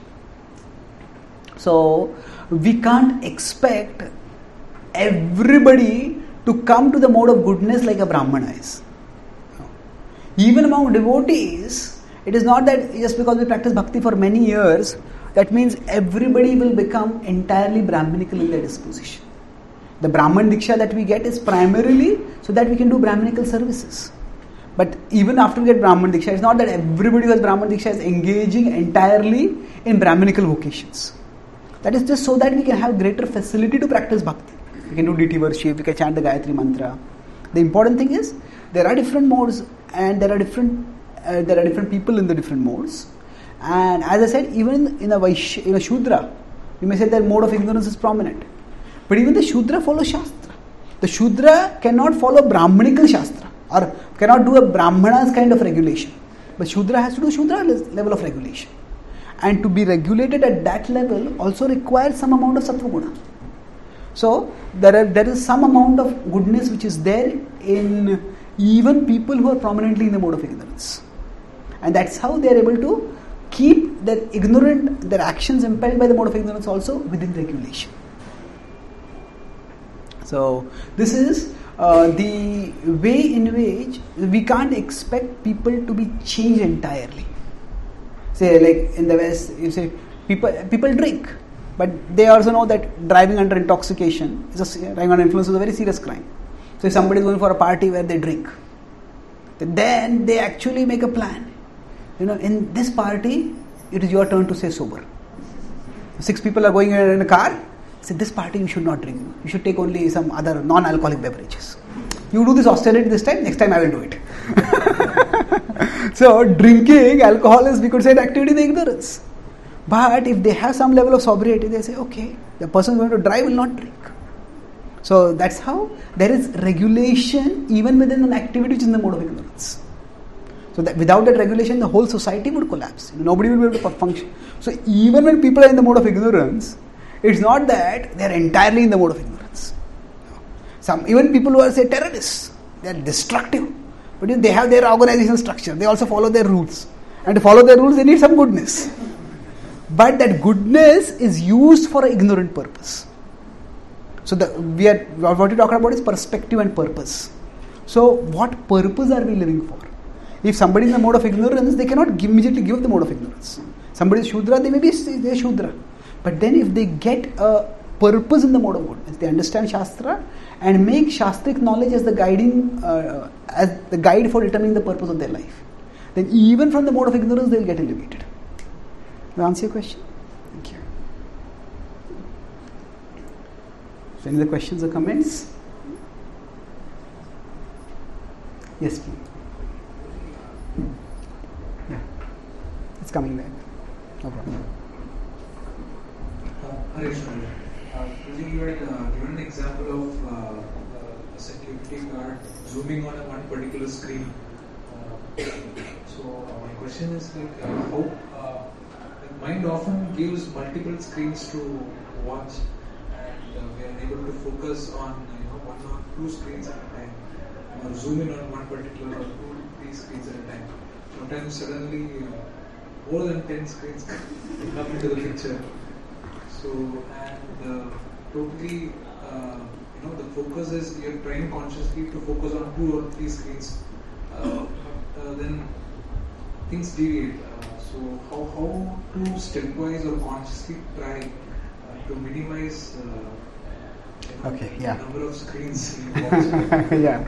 So we can't expect everybody to come to the mode of goodness like a Brahmana is. Even among devotees, it is not that just because we practice bhakti for many years, that means everybody will become entirely Brahminical in their disposition. The Brahman Diksha that we get is primarily so that we can do Brahminical services. But even after we get Brahman Diksha, it's not that everybody who has Brahman Diksha is engaging entirely in Brahminical vocations. That is just so that we can have greater facility to practice bhakti. We can do DT worship, we can chant the Gayatri mantra. The important thing is, there are different modes and there are different people in the different modes. And as I said, even in a Shudra, you may say their mode of ignorance is prominent. But even the Shudra follows Shastra. The Shudra cannot follow Brahmanical Shastra or cannot do a Brahmana's kind of regulation. But Shudra has to do Shudra level of regulation. And to be regulated at that level also requires some amount of Sattva Guna. So there is some amount of goodness which is there in even people who are prominently in the mode of ignorance. And that's how they are able to keep their actions impelled by the mode of ignorance also within regulation. So this is the way in which we can't expect people to be changed entirely. Say like in the West, you say people drink, but they also know that driving under intoxication, driving under influence is a very serious crime. So if somebody is going for a party where they drink, then they actually make a plan. In this party, it is your turn to stay sober. 6 people are going in a car. Say, this party you should not drink. You should take only some other non-alcoholic beverages. You do this austerity this time, next time I will do it. So drinking alcohol is, we could say, an activity in ignorance. But if they have some level of sobriety, they say, okay, the person going to drive will not drink. So that's how there is regulation even within an activity which is in the mode of ignorance. So that without that regulation, the whole society would collapse. Nobody will be able to function. So even when people are in the mode of ignorance, it's not that they are entirely in the mode of ignorance. Even people who are, say, terrorists, they are destructive. But they have their organizational structure. They also follow their rules. And to follow their rules, they need some goodness. But that goodness is used for an ignorant purpose. So what we talk about is perspective and purpose. So what purpose are we living for? If somebody is in the mode of ignorance, they cannot immediately give up the mode of ignorance. Somebody is Shudra, they may be they're Shudra. But then if they get a purpose in the mode of goodness, they understand Shastra and make Shastric knowledge as the guide for determining the purpose of their life, then even from the mode of ignorance, they will get elevated. Will I answer your question? Thank you. So any other questions or comments? Yes, please. Yeah, it's coming back. No problem. Harish, you had given an example of a security guard zooming on one particular screen. So my question is like how the mind often gives multiple screens to watch, and we are able to focus on 1 or 2 screens at a time, or zoom in on one particular or 2-3 screens at a time. Sometimes suddenly more than 10 screens come into the picture. So, and totally, the focus is you're trying consciously to focus on 2 or 3 screens. Then things deviate. So, how to stepwise or consciously try to minimize the number of screens you watch? Yeah.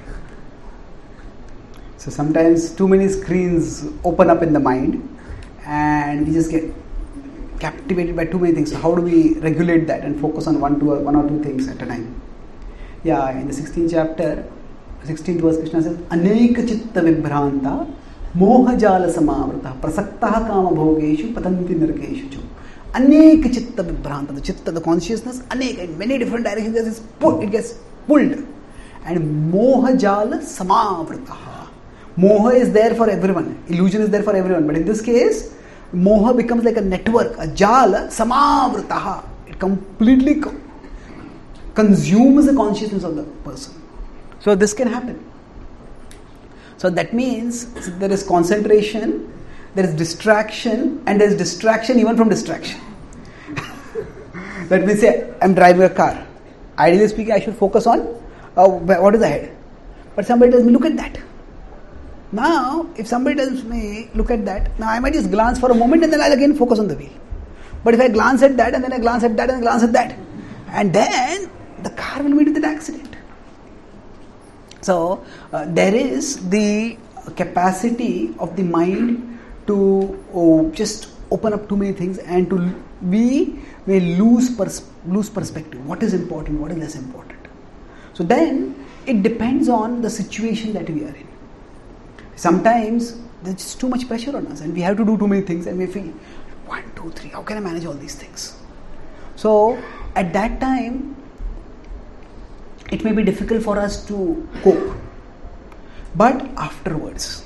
So sometimes too many screens open up in the mind, and we just get captivated by too many things. So how do we regulate that and focus on one or two things at a time? Yeah, in the 16th chapter, 16th verse, Krishna says, Aneka chitta vibhranta moha jala samavrata prasaktaha kama bhogeshu patanti narakeshu chu. Aneka chitta vibhranta, the chitta, the consciousness, aneka, in many different directions, it gets pulled. And moha jala samavrata. Moha is there for everyone. Illusion is there for everyone. But in this case, moha becomes like a network, a jala, samavrataha. It completely consumes the consciousness of the person. So this can happen. So that means there is concentration, there is distraction, and there is distraction even from distraction. Let me say, I'm driving a car. Ideally speaking, I should focus on what is ahead. But somebody tells me, look at that. Now, if somebody tells me, look at that, now I might just glance for a moment and then I'll again focus on the wheel. But if I glance at that and then I glance at that and glance at that, and then the car will meet with an accident. So there is the capacity of the mind to just open up too many things, and we may lose perspective. What is important? What is less important? So then it depends on the situation that we are in. Sometimes there's just too much pressure on us, and we have to do too many things, and we feel 1, 2, 3. How can I manage all these things? So at that time, it may be difficult for us to cope. But afterwards,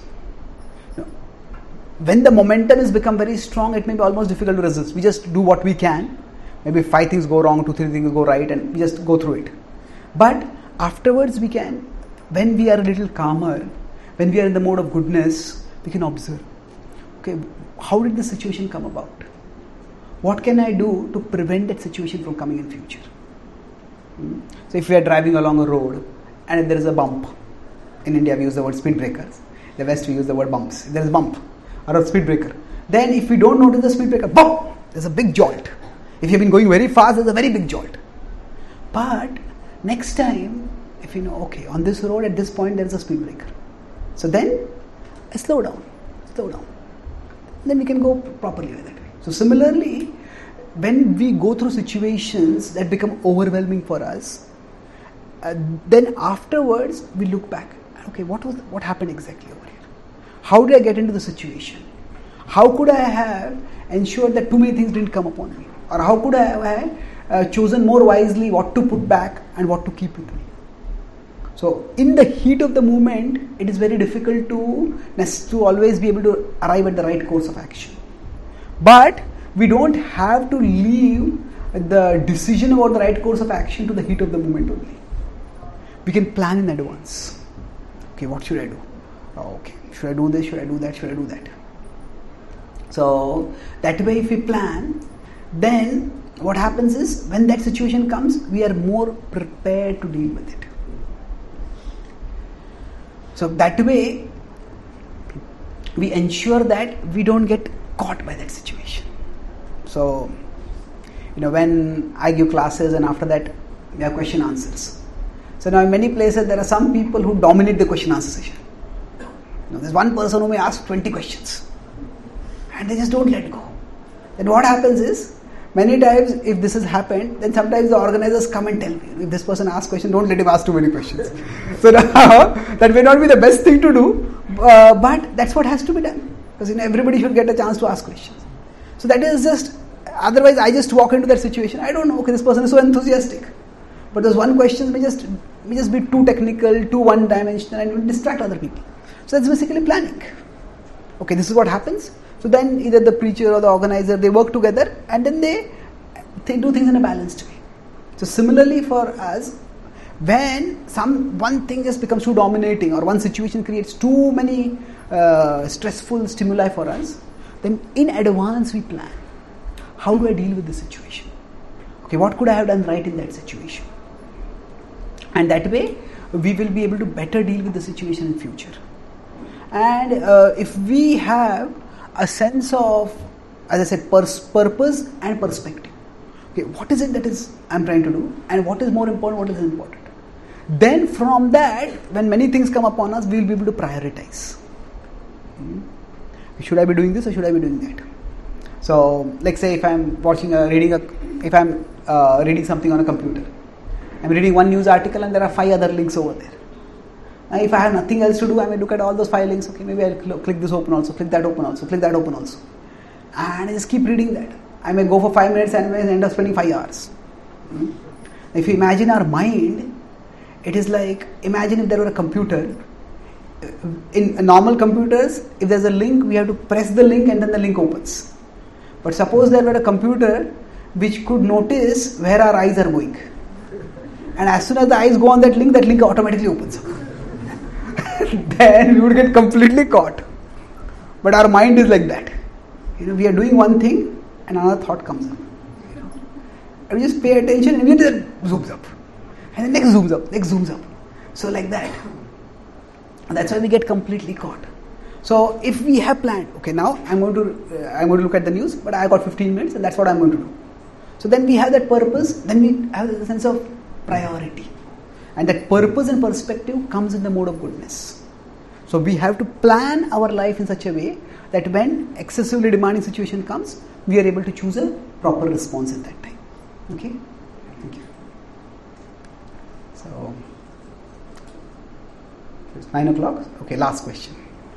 when the momentum has become very strong, it may be almost difficult to resist. We just do what we can. Maybe 5 things go wrong, 2, 3 things go right, and we just go through it. But afterwards we can, when we are a little calmer, when we are in the mode of goodness, we can observe. Okay, how did the situation come about? What can I do to prevent that situation from coming in future? So if we are driving along a road and if there is a bump, in India we use the word speed breakers, in the West we use the word bumps. If there is a bump or a speed breaker, then if we don't notice the speed breaker, boom, there's a big jolt. If you've been going very fast, there's a very big jolt. But next time, if you know, okay, on this road at this point there is a speed breaker, so then slow down. Then we can go properly with it. So similarly, when we go through situations that become overwhelming for us, then afterwards we look back. Okay, what happened exactly over here? How did I get into the situation? How could I have ensured that too many things didn't come upon me? Or how could I have chosen more wisely what to put back and what to keep with me? So in the heat of the moment, it is very difficult to always be able to arrive at the right course of action. But we don't have to leave the decision about the right course of action to the heat of the moment only. We can plan in advance. Okay, what should I do? Okay, should I do this? Should I do that? Should I do that? So that way if we plan, then what happens is when that situation comes, we are more prepared to deal with it. So that way we ensure that we don't get caught by that situation. So, when I give classes and after that we have question answers. So now in many places there are some people who dominate the question answer session. There's one person who may ask 20 questions and they just don't let go. Then what happens is, many times if this has happened, then sometimes the organizers come and tell me, if this person asks questions, don't let him ask too many questions. So now, that may not be the best thing to do, but that's what has to be done. Because everybody should get a chance to ask questions. So that is just, otherwise I just walk into that situation, I don't know, okay, this person is so enthusiastic. But those one questions may just be too technical, too one-dimensional, and will distract other people. So that's basically planning. Okay, this is what happens. So then either the preacher or the organizer, they work together and then they do things in a balanced way. So similarly for us, when one thing just becomes too dominating or one situation creates too many stressful stimuli for us, then in advance we plan. How do I deal with this situation? Okay, what could I have done right in that situation? And that way we will be able to better deal with the situation in future. And if we have a sense of, as I said, purpose and perspective. Okay, what is it that I'm trying to do, and what is more important, what is important? Then from that, when many things come upon us, we will be able to prioritize. Should I be doing this or should I be doing that? So, like say if I'm reading something on a computer, I'm reading one news article and there are 5 other links over there. Now, if I have nothing else to do, I may look at all those 5 links. Okay, maybe I'll click this open also, click that open also, click that open also. And I just keep reading that. I may go for 5 minutes and I may end up spending 5 hours. If you imagine our mind, it is like, imagine if there were a computer. In normal computers, if there's a link, we have to press the link and then the link opens. But suppose there were a computer which could notice where our eyes are going. And as soon as the eyes go on that link automatically opens up. Then we would get completely caught. But our mind is like that. We are doing one thing and another thought comes up. And we just pay attention and immediately zooms up. And the next zooms up. So like that. And that's why we get completely caught. So if we have planned, okay, now I'm going to look at the news, but I got 15 minutes and that's what I'm going to do. So then we have that purpose, then we have the sense of priority. And that purpose and perspective comes in the mode of goodness. So we have to plan our life in such a way that when excessively demanding situation comes, we are able to choose a proper response at that time. Okay? Thank you. So, it's 9 o'clock. Okay, last question.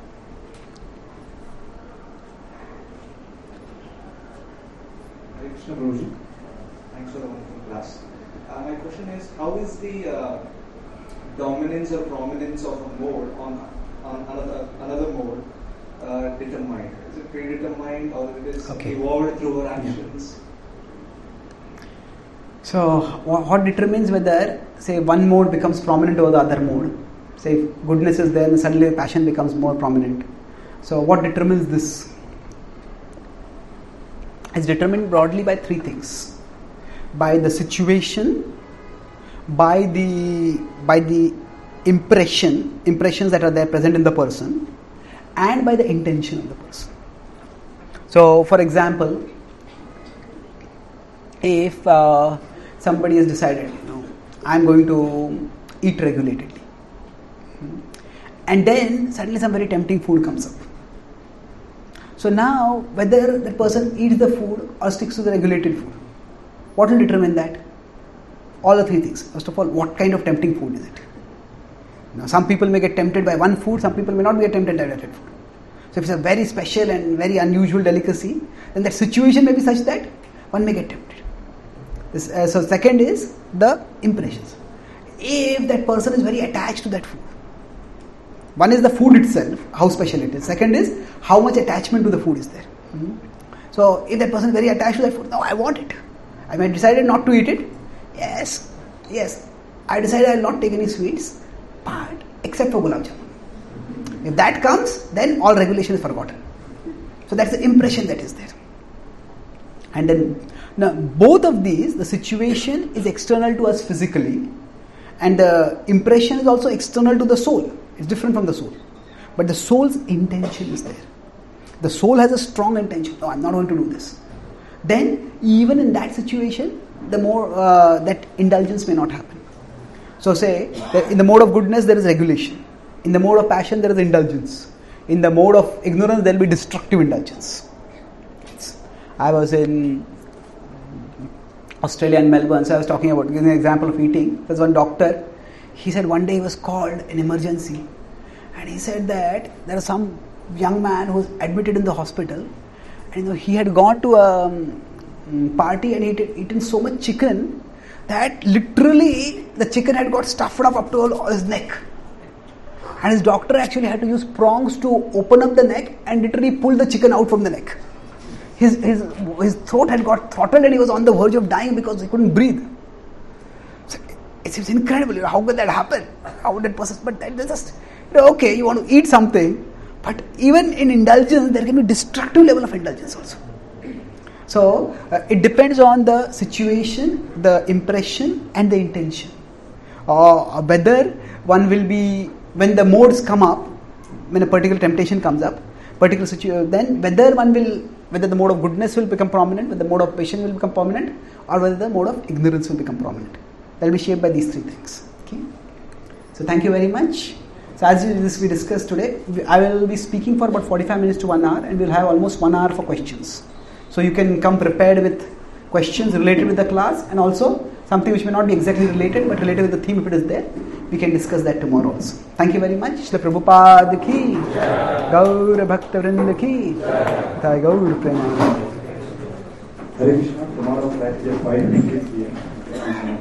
Hare Krishna Guruji. Thanks for the wonderful class. My question is, how is the dominance or prominence of a mode on another mode determined? Is it predetermined or it is evolved through our actions? So, what determines whether, say, one mode becomes prominent over the other mode? Say, if goodness is there and suddenly passion becomes more prominent. So, what determines this? It's determined broadly by three things: by the situation, by the impressions that are there present in the person, and by the intention of the person. So, for example, if somebody has decided, I'm going to eat regulatedly, and then suddenly some very tempting food comes up. So now, whether the person eats the food or sticks to the regulated food, what will determine that? All the three things. First of all, what kind of tempting food is it? Now, some people may get tempted by one food, some people may not get tempted by that food. So if it's a very special and very unusual delicacy, then that situation may be such that one may get tempted. So second is the impressions. If that person is very attached to that food, one is the food itself, how special it is. Second is how much attachment to the food is there. So if that person is very attached to that food, no, I want it. I may have decided not to eat it. Yes, I decided I will not take any sweets, but except for gulab jamun. If that comes, then all regulation is forgotten. So that's the impression that is there. And then, now both of these, the situation is external to us physically, and the impression is also external to the soul. It's different from the soul. But the soul's intention is there. The soul has a strong intention. No, I'm not going to do this. Then, even in that situation, the more that indulgence may not happen. So say, in the mode of goodness, there is regulation. In the mode of passion, there is indulgence. In the mode of ignorance, there will be destructive indulgence. I was in Australia and Melbourne, so I was talking about, giving an example of eating. There's one doctor, he said one day he was called an emergency, and he said that there was some young man who was admitted in the hospital, and he had gone to a party and he had eaten so much chicken that literally the chicken had got stuffed up to his neck, and his doctor actually had to use prongs to open up the neck and literally pull the chicken out from the neck. His throat had got throttled and he was on the verge of dying because he couldn't breathe. So it seems incredible. How could that happen? How would that process? But that's just, okay, you want to eat something, but even in indulgence, there can be destructive level of indulgence also. So it depends on the situation, the impression, and the intention. Whether one will be, when the modes come up, when a particular temptation comes up, particular situation, then whether the mode of goodness will become prominent, whether the mode of passion will become prominent, or whether the mode of ignorance will become prominent. That will be shaped by these three things. Okay. So thank you very much. So as we discussed today, I will be speaking for about 45 minutes to 1 hour, and we will have almost 1 hour for questions. So you can come prepared with questions related with the class, and also something which may not be exactly related, but related with the theme if it is there. We can discuss that tomorrow also. Thank you very much. Shri Prabhupada ki, Gaur Bhakta Vrinda ki, Thai Gaur Prema. Hare Krishna. Tomorrow practice 5 minutes.